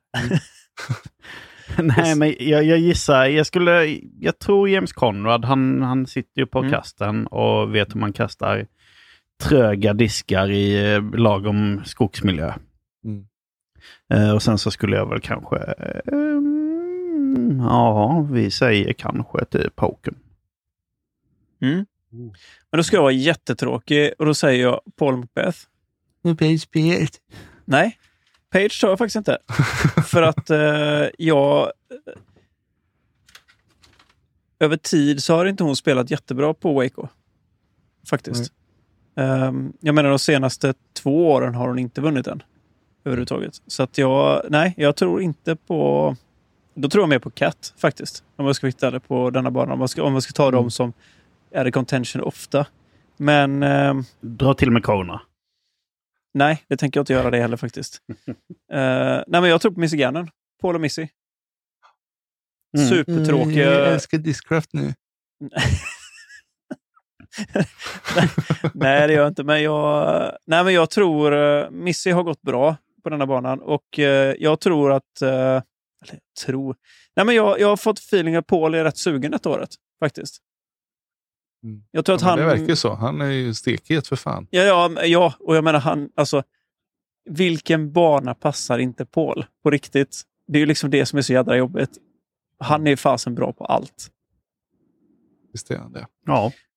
Nej, men jag gissar. Jag tror James Conrad, han sitter ju på kasten och vet hur man kastar tröga diskar i lagom skogsmiljö. Och sen så skulle jag väl kanske vi säger kanske typ Håkan. Men då ska jag vara jättetråkig och då säger jag Paul Macbeth. Nej, Page tar jag faktiskt inte. För att över tid så har inte hon spelat jättebra på Waco. Faktiskt. Jag menar de senaste 2 åren har hon inte vunnit än. Överhuvudtaget. Så att jag tror inte på... Då tror jag mer på Cat faktiskt. Om jag ska hitta det på denna banan. Om man ska ta dem som är i contention ofta. Men... Dra till med Kona. Nej, det tänker jag inte göra det heller faktiskt. Nej, men jag tror på Missy Gannon. Paul och Missy. Supertråkiga... Jag älskar Discraft nu. Nej, det gör jag inte. Men jag tror... Missy har gått bra på denna banan. Och jag tror att... Nej, men jag har fått feeling att Paul är rätt sugen ett året. Faktiskt. Jag tror att det verkar så. Han är ju stekhet för fan. Ja, och jag menar alltså vilken bana passar inte Paul på riktigt? Det är ju liksom det som är så jädra jobbigt. Han är fasen bra på allt. Visst är han det. Ja.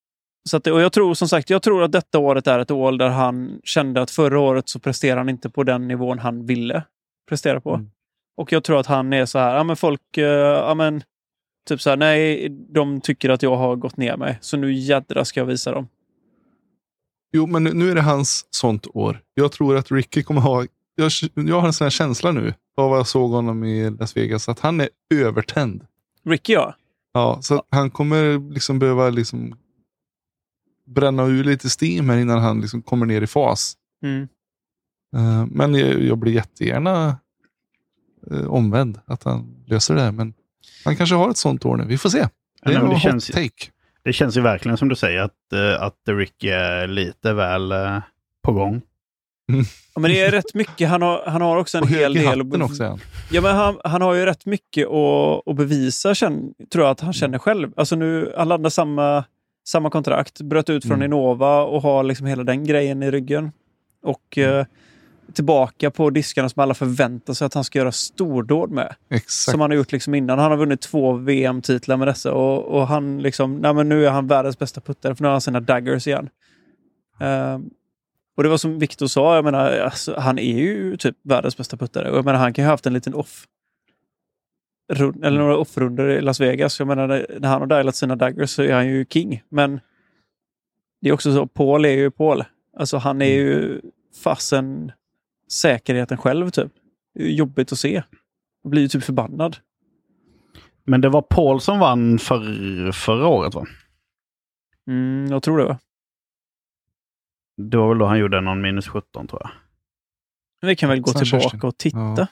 Så att, och jag tror att detta året är ett år där han kände att förra året så presterade han inte på den nivån han ville prestera på. Och jag tror att han är så här, ja men folk, typ så här, nej, de tycker att jag har gått ner mig. Så nu jädra ska jag visa dem. Jo, men nu är det hans sånt år. Jag tror att Ricky kommer ha, jag har en sån här känsla nu av vad jag såg honom i Las Vegas, att han är övertänd. Ricky, ja. Ja, så han kommer liksom behöva liksom bränna ur lite steam här innan han liksom kommer ner i fas. Men jag blir jättegärna omvänd att han löser det här. Men han kanske har ett sånt år nu. Vi får se. Det är en hot take. Det känns ju verkligen som du säger att Ricky är lite väl på gång. Ja, men det är rätt mycket. Han har också en hel del. Också, ja, men han har ju rätt mycket att bevisa, tror jag att han känner själv. Alltså nu, alla andra samma kontrakt, bröt ut från Innova och har liksom hela den grejen i ryggen. Och tillbaka på diskarna som alla förväntar sig att han ska göra stordåd med. Exakt. Som han har gjort liksom innan. Han har vunnit 2 VM-titlar med dessa. Och han liksom, nej men nu är han världens bästa puttare, för nu har han sina daggers igen. Och det var som Victor sa, jag menar, alltså, han är ju typ världens bästa puttare. Och jag menar, han kan ju ha haft en liten eller några off-runder i Las Vegas. Jag menar, när han har dialat sina daggers så är han ju king. Men det är också så, Paul är ju Paul. Alltså han är ju fasen säkerheten själv typ. Det är jobbigt att se. Jag blir ju typ förbannad. Men det var Paul som vann förra året, va? Jag tror det, va? Det var väl då han gjorde någon minus 17, tror jag. Vi kan väl gå tillbaka och titta.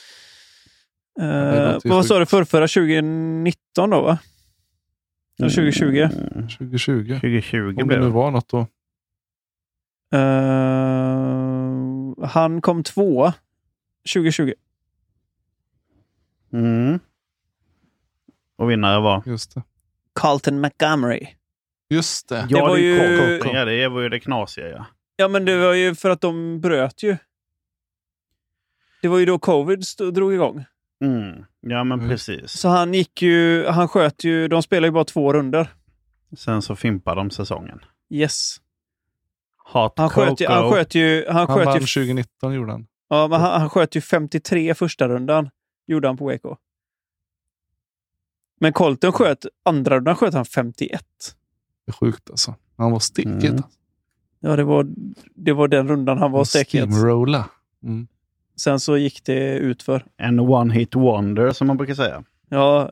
Vad sa du förra 2019 då, va? Eller 2020? 2020 om det nu var något då. Han kom 2 2020. Och vinnare var? Just det. Carlton Montgomery. Just det. Ja, det var ju... det var ju det knasiga, ja. Ja, men det var ju för att de bröt ju. Det var ju då covid drog igång. Ja, men precis. Så han sköt ju, de spelade ju bara 2 runder. Sen så fimpade de säsongen. Yes. Han sköt ju han vann 2019 gjorde han. Ja, men han sköt ju 53 första rundan. Gjorde han på Waco. Men Colton andra rundan sköt han 51. Det är sjukt alltså. Han var stickigt. Ja, det var den rundan han var stickigt. Steamrolla. Sen så gick det ut för. En one-hit wonder, som man brukar säga. Ja,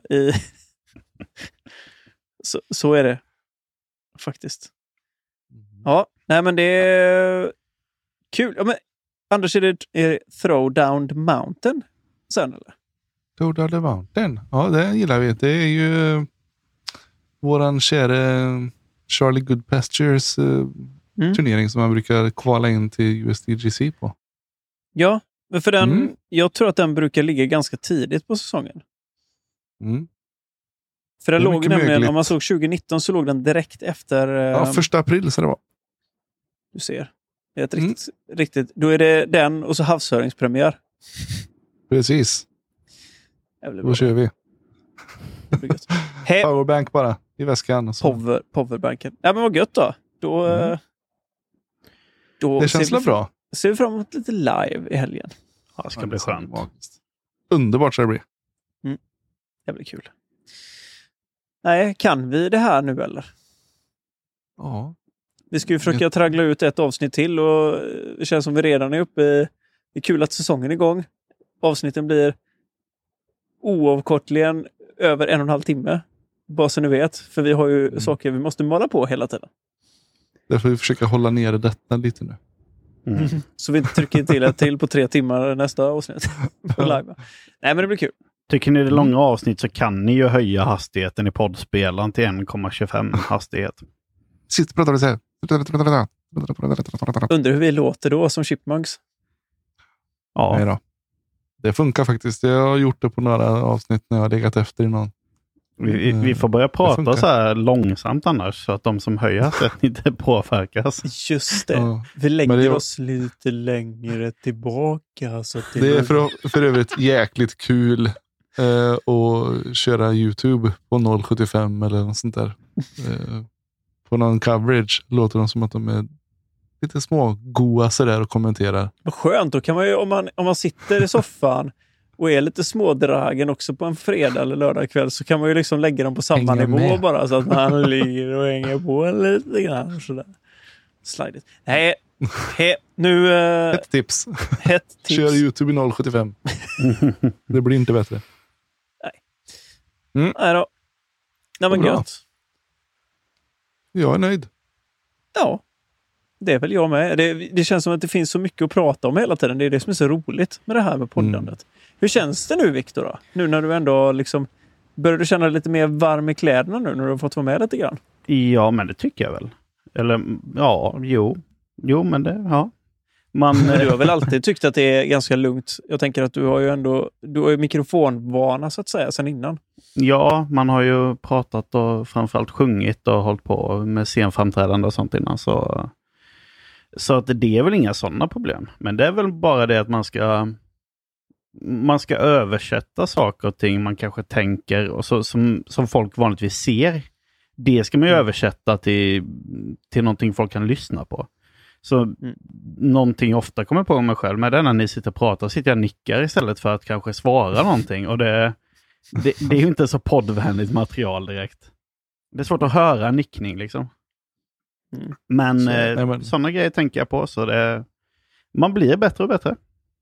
så är det. Faktiskt. Ja, nej men det är kul. Ja, men Anders, är det Throw Down the Mountain sen, eller? Throw Down the Mountain? Ja, det gillar vi. Det är ju våran kära Charlie Goodpastures turnering som man brukar kvala in till USDGC på. Ja, men för den, jag tror att den brukar ligga ganska tidigt på säsongen. För den låg nämligen, möjligt. Om man såg 2019 så låg den direkt efter... Ja, 1 april så det var. Du ser. Det är ett riktigt... Då är det den och så havsöringspremiär. Precis. Då kör vi. Powerbank bara i väskan. Och så. Powerbanken. Ja, men vad gött då. Då det känns bra. Ser vi fram emot lite live i helgen. Ja, det ska bli skönt. Underbart ska det bli. Det blir kul. Nej, kan vi det här nu eller? Ja. Vi ska ju försöka traggla ut ett avsnitt till och det känns som vi redan är uppe i... Det är kul att säsongen är igång. Avsnitten blir oavkortligen över 1,5 timme. Bara så ni vet. För vi har ju saker vi måste måla på hela tiden. Därför får vi försöka hålla ner detta lite nu. Så vi inte trycker till på 3 timmar nästa avsnitt. Nej, men det blir kul. Tycker ni det är långa avsnitt så kan ni ju höja hastigheten i poddspelaren till 1,25 hastighet. Sitt pratar vi så här. Undrar hur vi låter då som Chipmunks. Ja. Nej då. Det funkar faktiskt. Jag har gjort det på några avsnitt när jag har legat efter i någon. Vi får börja prata så här långsamt annars så att de som höjer hastigheten inte påverkas. Just det. Ja. Vi lägger oss lite längre tillbaka. Så att det är för övrigt jäkligt kul att köra YouTube på 0,75 eller något sånt där. på någon coverage låter de som att de är lite små goa sådär och kommenterar. Vad skönt, då kan man ju, om man sitter i soffan och är lite smådragen också på en fredag eller lördag kväll, så kan man ju liksom lägga dem på samma Hänga nivå med. bara, så att man ligger och hänger på lite grann sådär. Slidigt. Nej, nu... Ett tips. Ett tips. Kör YouTube i 075. Det blir inte bättre. Nej då. Nej, men Bra. gött. Jag är nöjd. Ja, det är väl jag med. Det känns som att det finns så mycket att prata om hela tiden. Det är det som är så roligt med det här med poddandet. Hur känns det nu, Viktor, då? Nu när du ändå liksom... Börjar du känna dig lite mer varm i kläderna nu när du har fått vara med lite grann? Ja, men det tycker jag väl. Eller, ja, jo. Jo, men det, ja. Men du har väl alltid tyckt att det är ganska lugnt. Jag tänker att du har ju mikrofonvana så att säga sedan innan. Ja, man har ju pratat och framförallt sjungit och hållit på med scenframträdande och sånt innan. Så att det är väl inga sådana problem. Men det är väl bara det att man ska översätta saker och ting man kanske tänker och så, som folk vanligtvis ser. Det ska man ju översätta till någonting folk kan lyssna på. Så någonting jag ofta kommer på mig själv med det när ni sitter och pratar, sitter jag och nickar istället för att kanske svara någonting. Och det är ju inte så poddvänligt material direkt. Det är svårt att höra en nickning liksom. Men sådana grejer tänker jag på. Så man blir bättre och bättre.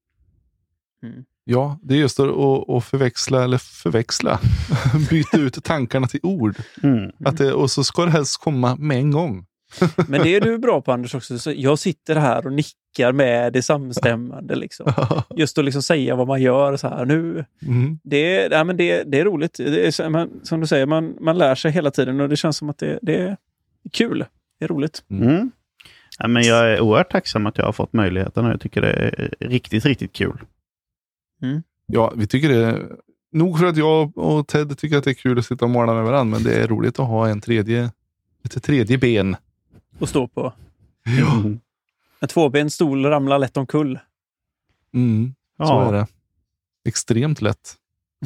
Ja, det är just att förväxla. Byta ut tankarna till ord. Och så ska det helst komma med en gång. Men det är du bra på, Anders, också. Så jag sitter här och nickar med det samstämmande. Liksom. Just att liksom säga vad man gör så här nu. Det är roligt. Det är, som du säger, man lär sig hela tiden och det känns som att det är kul. Det är roligt. Ja, men jag är oerhört tacksam att jag har fått möjligheten och jag tycker det är riktigt, riktigt kul. Ja, vi tycker det är nog för att jag och Ted tycker att det är kul att sitta och måla med varandra, men det är roligt att ha ett tredje ben. Och stå på. Ja. En tvåben stol ramlar lätt omkull. Så är det. Extremt lätt.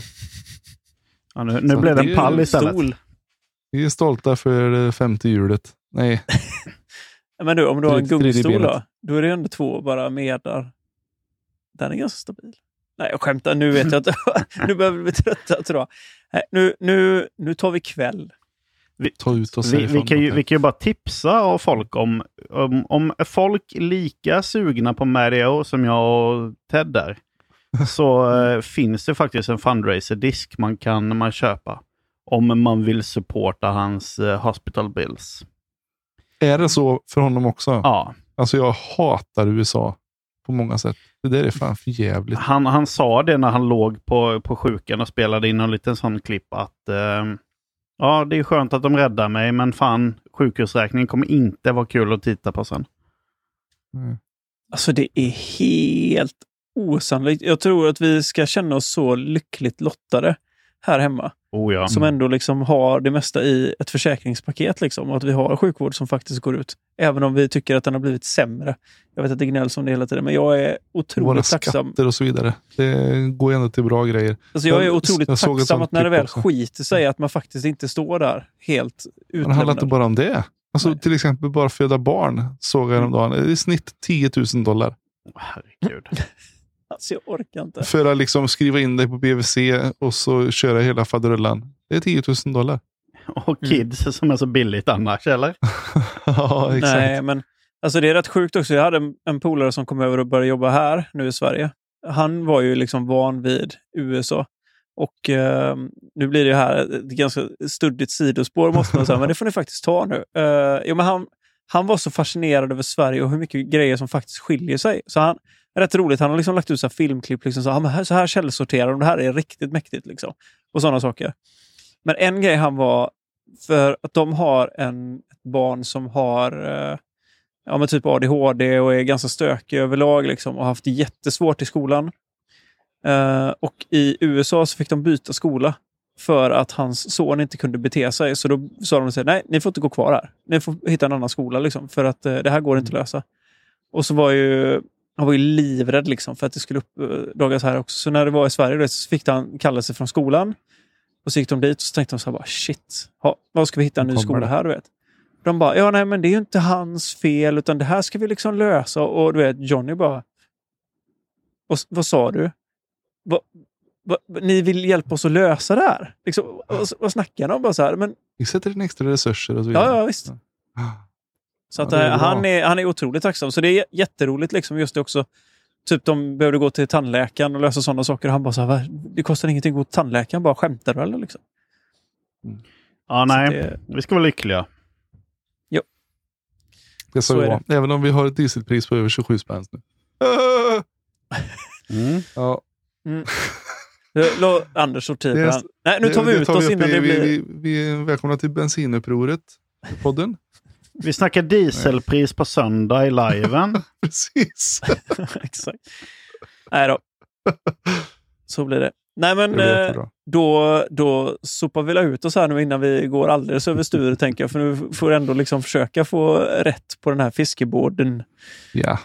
Ja, nu blev det en pall istället. Stol. Vi är stolta för det 5:e hjulet. Nej. Men du, om du har en gungstol benet. då är det ändå två bara medar. Den är ganska stabil. Nej, jag skämtar. Nu vet jag inte. Nu behöver vi bli trötta, tror jag. Nej, nu tar vi kväll. Vi kan ju bara tipsa av folk om folk lika sugna på Mario som jag och Ted där. Så finns det faktiskt en fundraiser-disk man kan köpa. Om man vill supporta hans hospital bills. Är det så för honom också? Ja. Alltså jag hatar USA på många sätt. Det där är fan för jävligt. Han sa det när han låg på sjukan och spelade in en liten sån klipp att ja, det är skönt att de räddar mig, men fan, sjukhusräkningen kommer inte vara kul att titta på sen. Alltså det är helt osannolikt. Jag tror att vi ska känna oss så lyckligt lottade här hemma. Som ändå liksom har det mesta i ett försäkringspaket liksom, och att vi har sjukvård som faktiskt går ut. Även om vi tycker att den har blivit sämre. Jag vet att det gnälls om det hela tiden, men jag är otroligt tacksam. Våra skatter och så vidare. Det går ändå till bra grejer. Alltså jag är otroligt tacksam att när det väl skiter sig att man faktiskt inte står där helt utlämnad. Det handlar inte bara om det. Alltså till exempel bara föda barn såg jag häromdagen. Det är i snitt $10,000. Herregud. Alltså jag orkar inte. För att liksom skriva in dig på BVC och så köra hela faderullan. Det är $10,000. Och kids som är så billigt annars, eller? Ja, exakt. Nej, men alltså det är rätt sjukt också. Jag hade en polare som kom över och började jobba här nu i Sverige. Han var ju liksom van vid USA. Och nu blir det här ett ganska studdigt sidospår måste man säga. Men det får ni faktiskt ta nu. Men han var så fascinerad över Sverige och hur mycket grejer som faktiskt skiljer sig. Så han rätt roligt. Han har liksom lagt ut så här filmklipp liksom så här källsorterar de. Det här är riktigt mäktigt liksom. Och sådana saker. Men en grej han var för att de har ett barn som har typ ADHD och är ganska stökig överlag liksom, och har haft det jättesvårt i skolan. Och i USA så fick de byta skola för att hans son inte kunde bete sig. Så då sa de så här, nej, ni får inte gå kvar här. Ni får hitta en annan skola liksom, för att det här går inte att lösa. Och så han var ju livrädd liksom, för att det skulle uppdagas här också. Så när det var i Sverige så fick han kallelse från skolan. Och så gick de dit och så tänkte de så här bara, shit, vad ska vi hitta en ny skola här, du vet? de bara, ja nej men det är ju inte hans fel utan det här ska vi liksom lösa. Och du vet, Johnny bara, vad sa du? Ni vill hjälpa oss att lösa det här? Liksom, vad snackar de bara så här? Men, Vi sätter in extra resurser och så vidare. ja, visst. Så att, det är han är otroligt tacksam. Så det är jätteroligt liksom just det också. Typ de behövde gå till tandläkaren och lösa sådana saker. Och han bara så här, det kostar ingenting att gå till tandläkaren. Bara skämtar du eller liksom? Ja, nej. Vi ska vara lyckliga. Jo. Det Så är det. Även om vi har ett dieselpris på över 27 spänn nu. Ja. Anders sorterar. Nej, nu tar vi ut oss innan det blir... Vi är välkomna till bensinupproret. Podden. Vi snackar dieselpris på söndag i liven. Precis. Exakt. Nej då. Så blir det. Nej men då sopar vi ut oss här nu innan vi går alldeles över styr tänker jag. För nu får ändå liksom försöka få rätt på den här fiskebåden. Ja.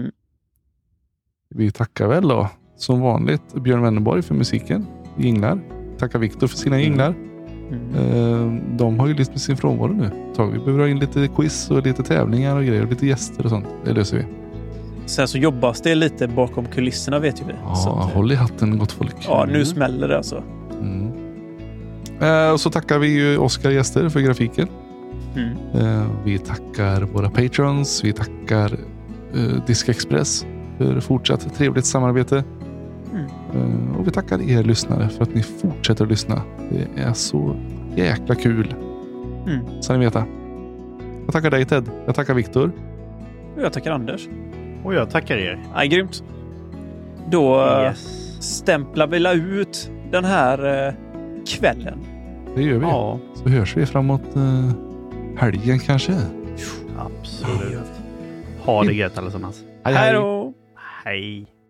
Vi tackar väl då som vanligt Björn Wennerborg för musiken. Jinglar. Tackar Viktor för sina jinglar. De har ju lite med sin frånvaro nu. Vi behöver ha in lite quiz och lite tävlingar och grejer. Och lite gäster och sånt. Det löser vi. Sen så jobbas det lite bakom kulisserna vet ju vi. Ja, så att, håll i hatten gott folk. Ja, nu smäller det alltså. Och så tackar vi ju Oskar Gäster för grafiken. Vi tackar våra patrons. Vi tackar Diskexpress för fortsatt trevligt samarbete. Och vi tackar er lyssnare för att ni fortsätter att lyssna. Det är så jäkla kul. Så ni veta. Jag tackar dig Ted. Jag tackar Viktor. Och jag tackar Anders. Och jag tackar er. Nej, grymt. Då stämplar vi ut den här kvällen. Det gör vi. Ja. Så hörs vi framåt helgen kanske. Absolut. Ha det gött allesammans. Hej då. Hej.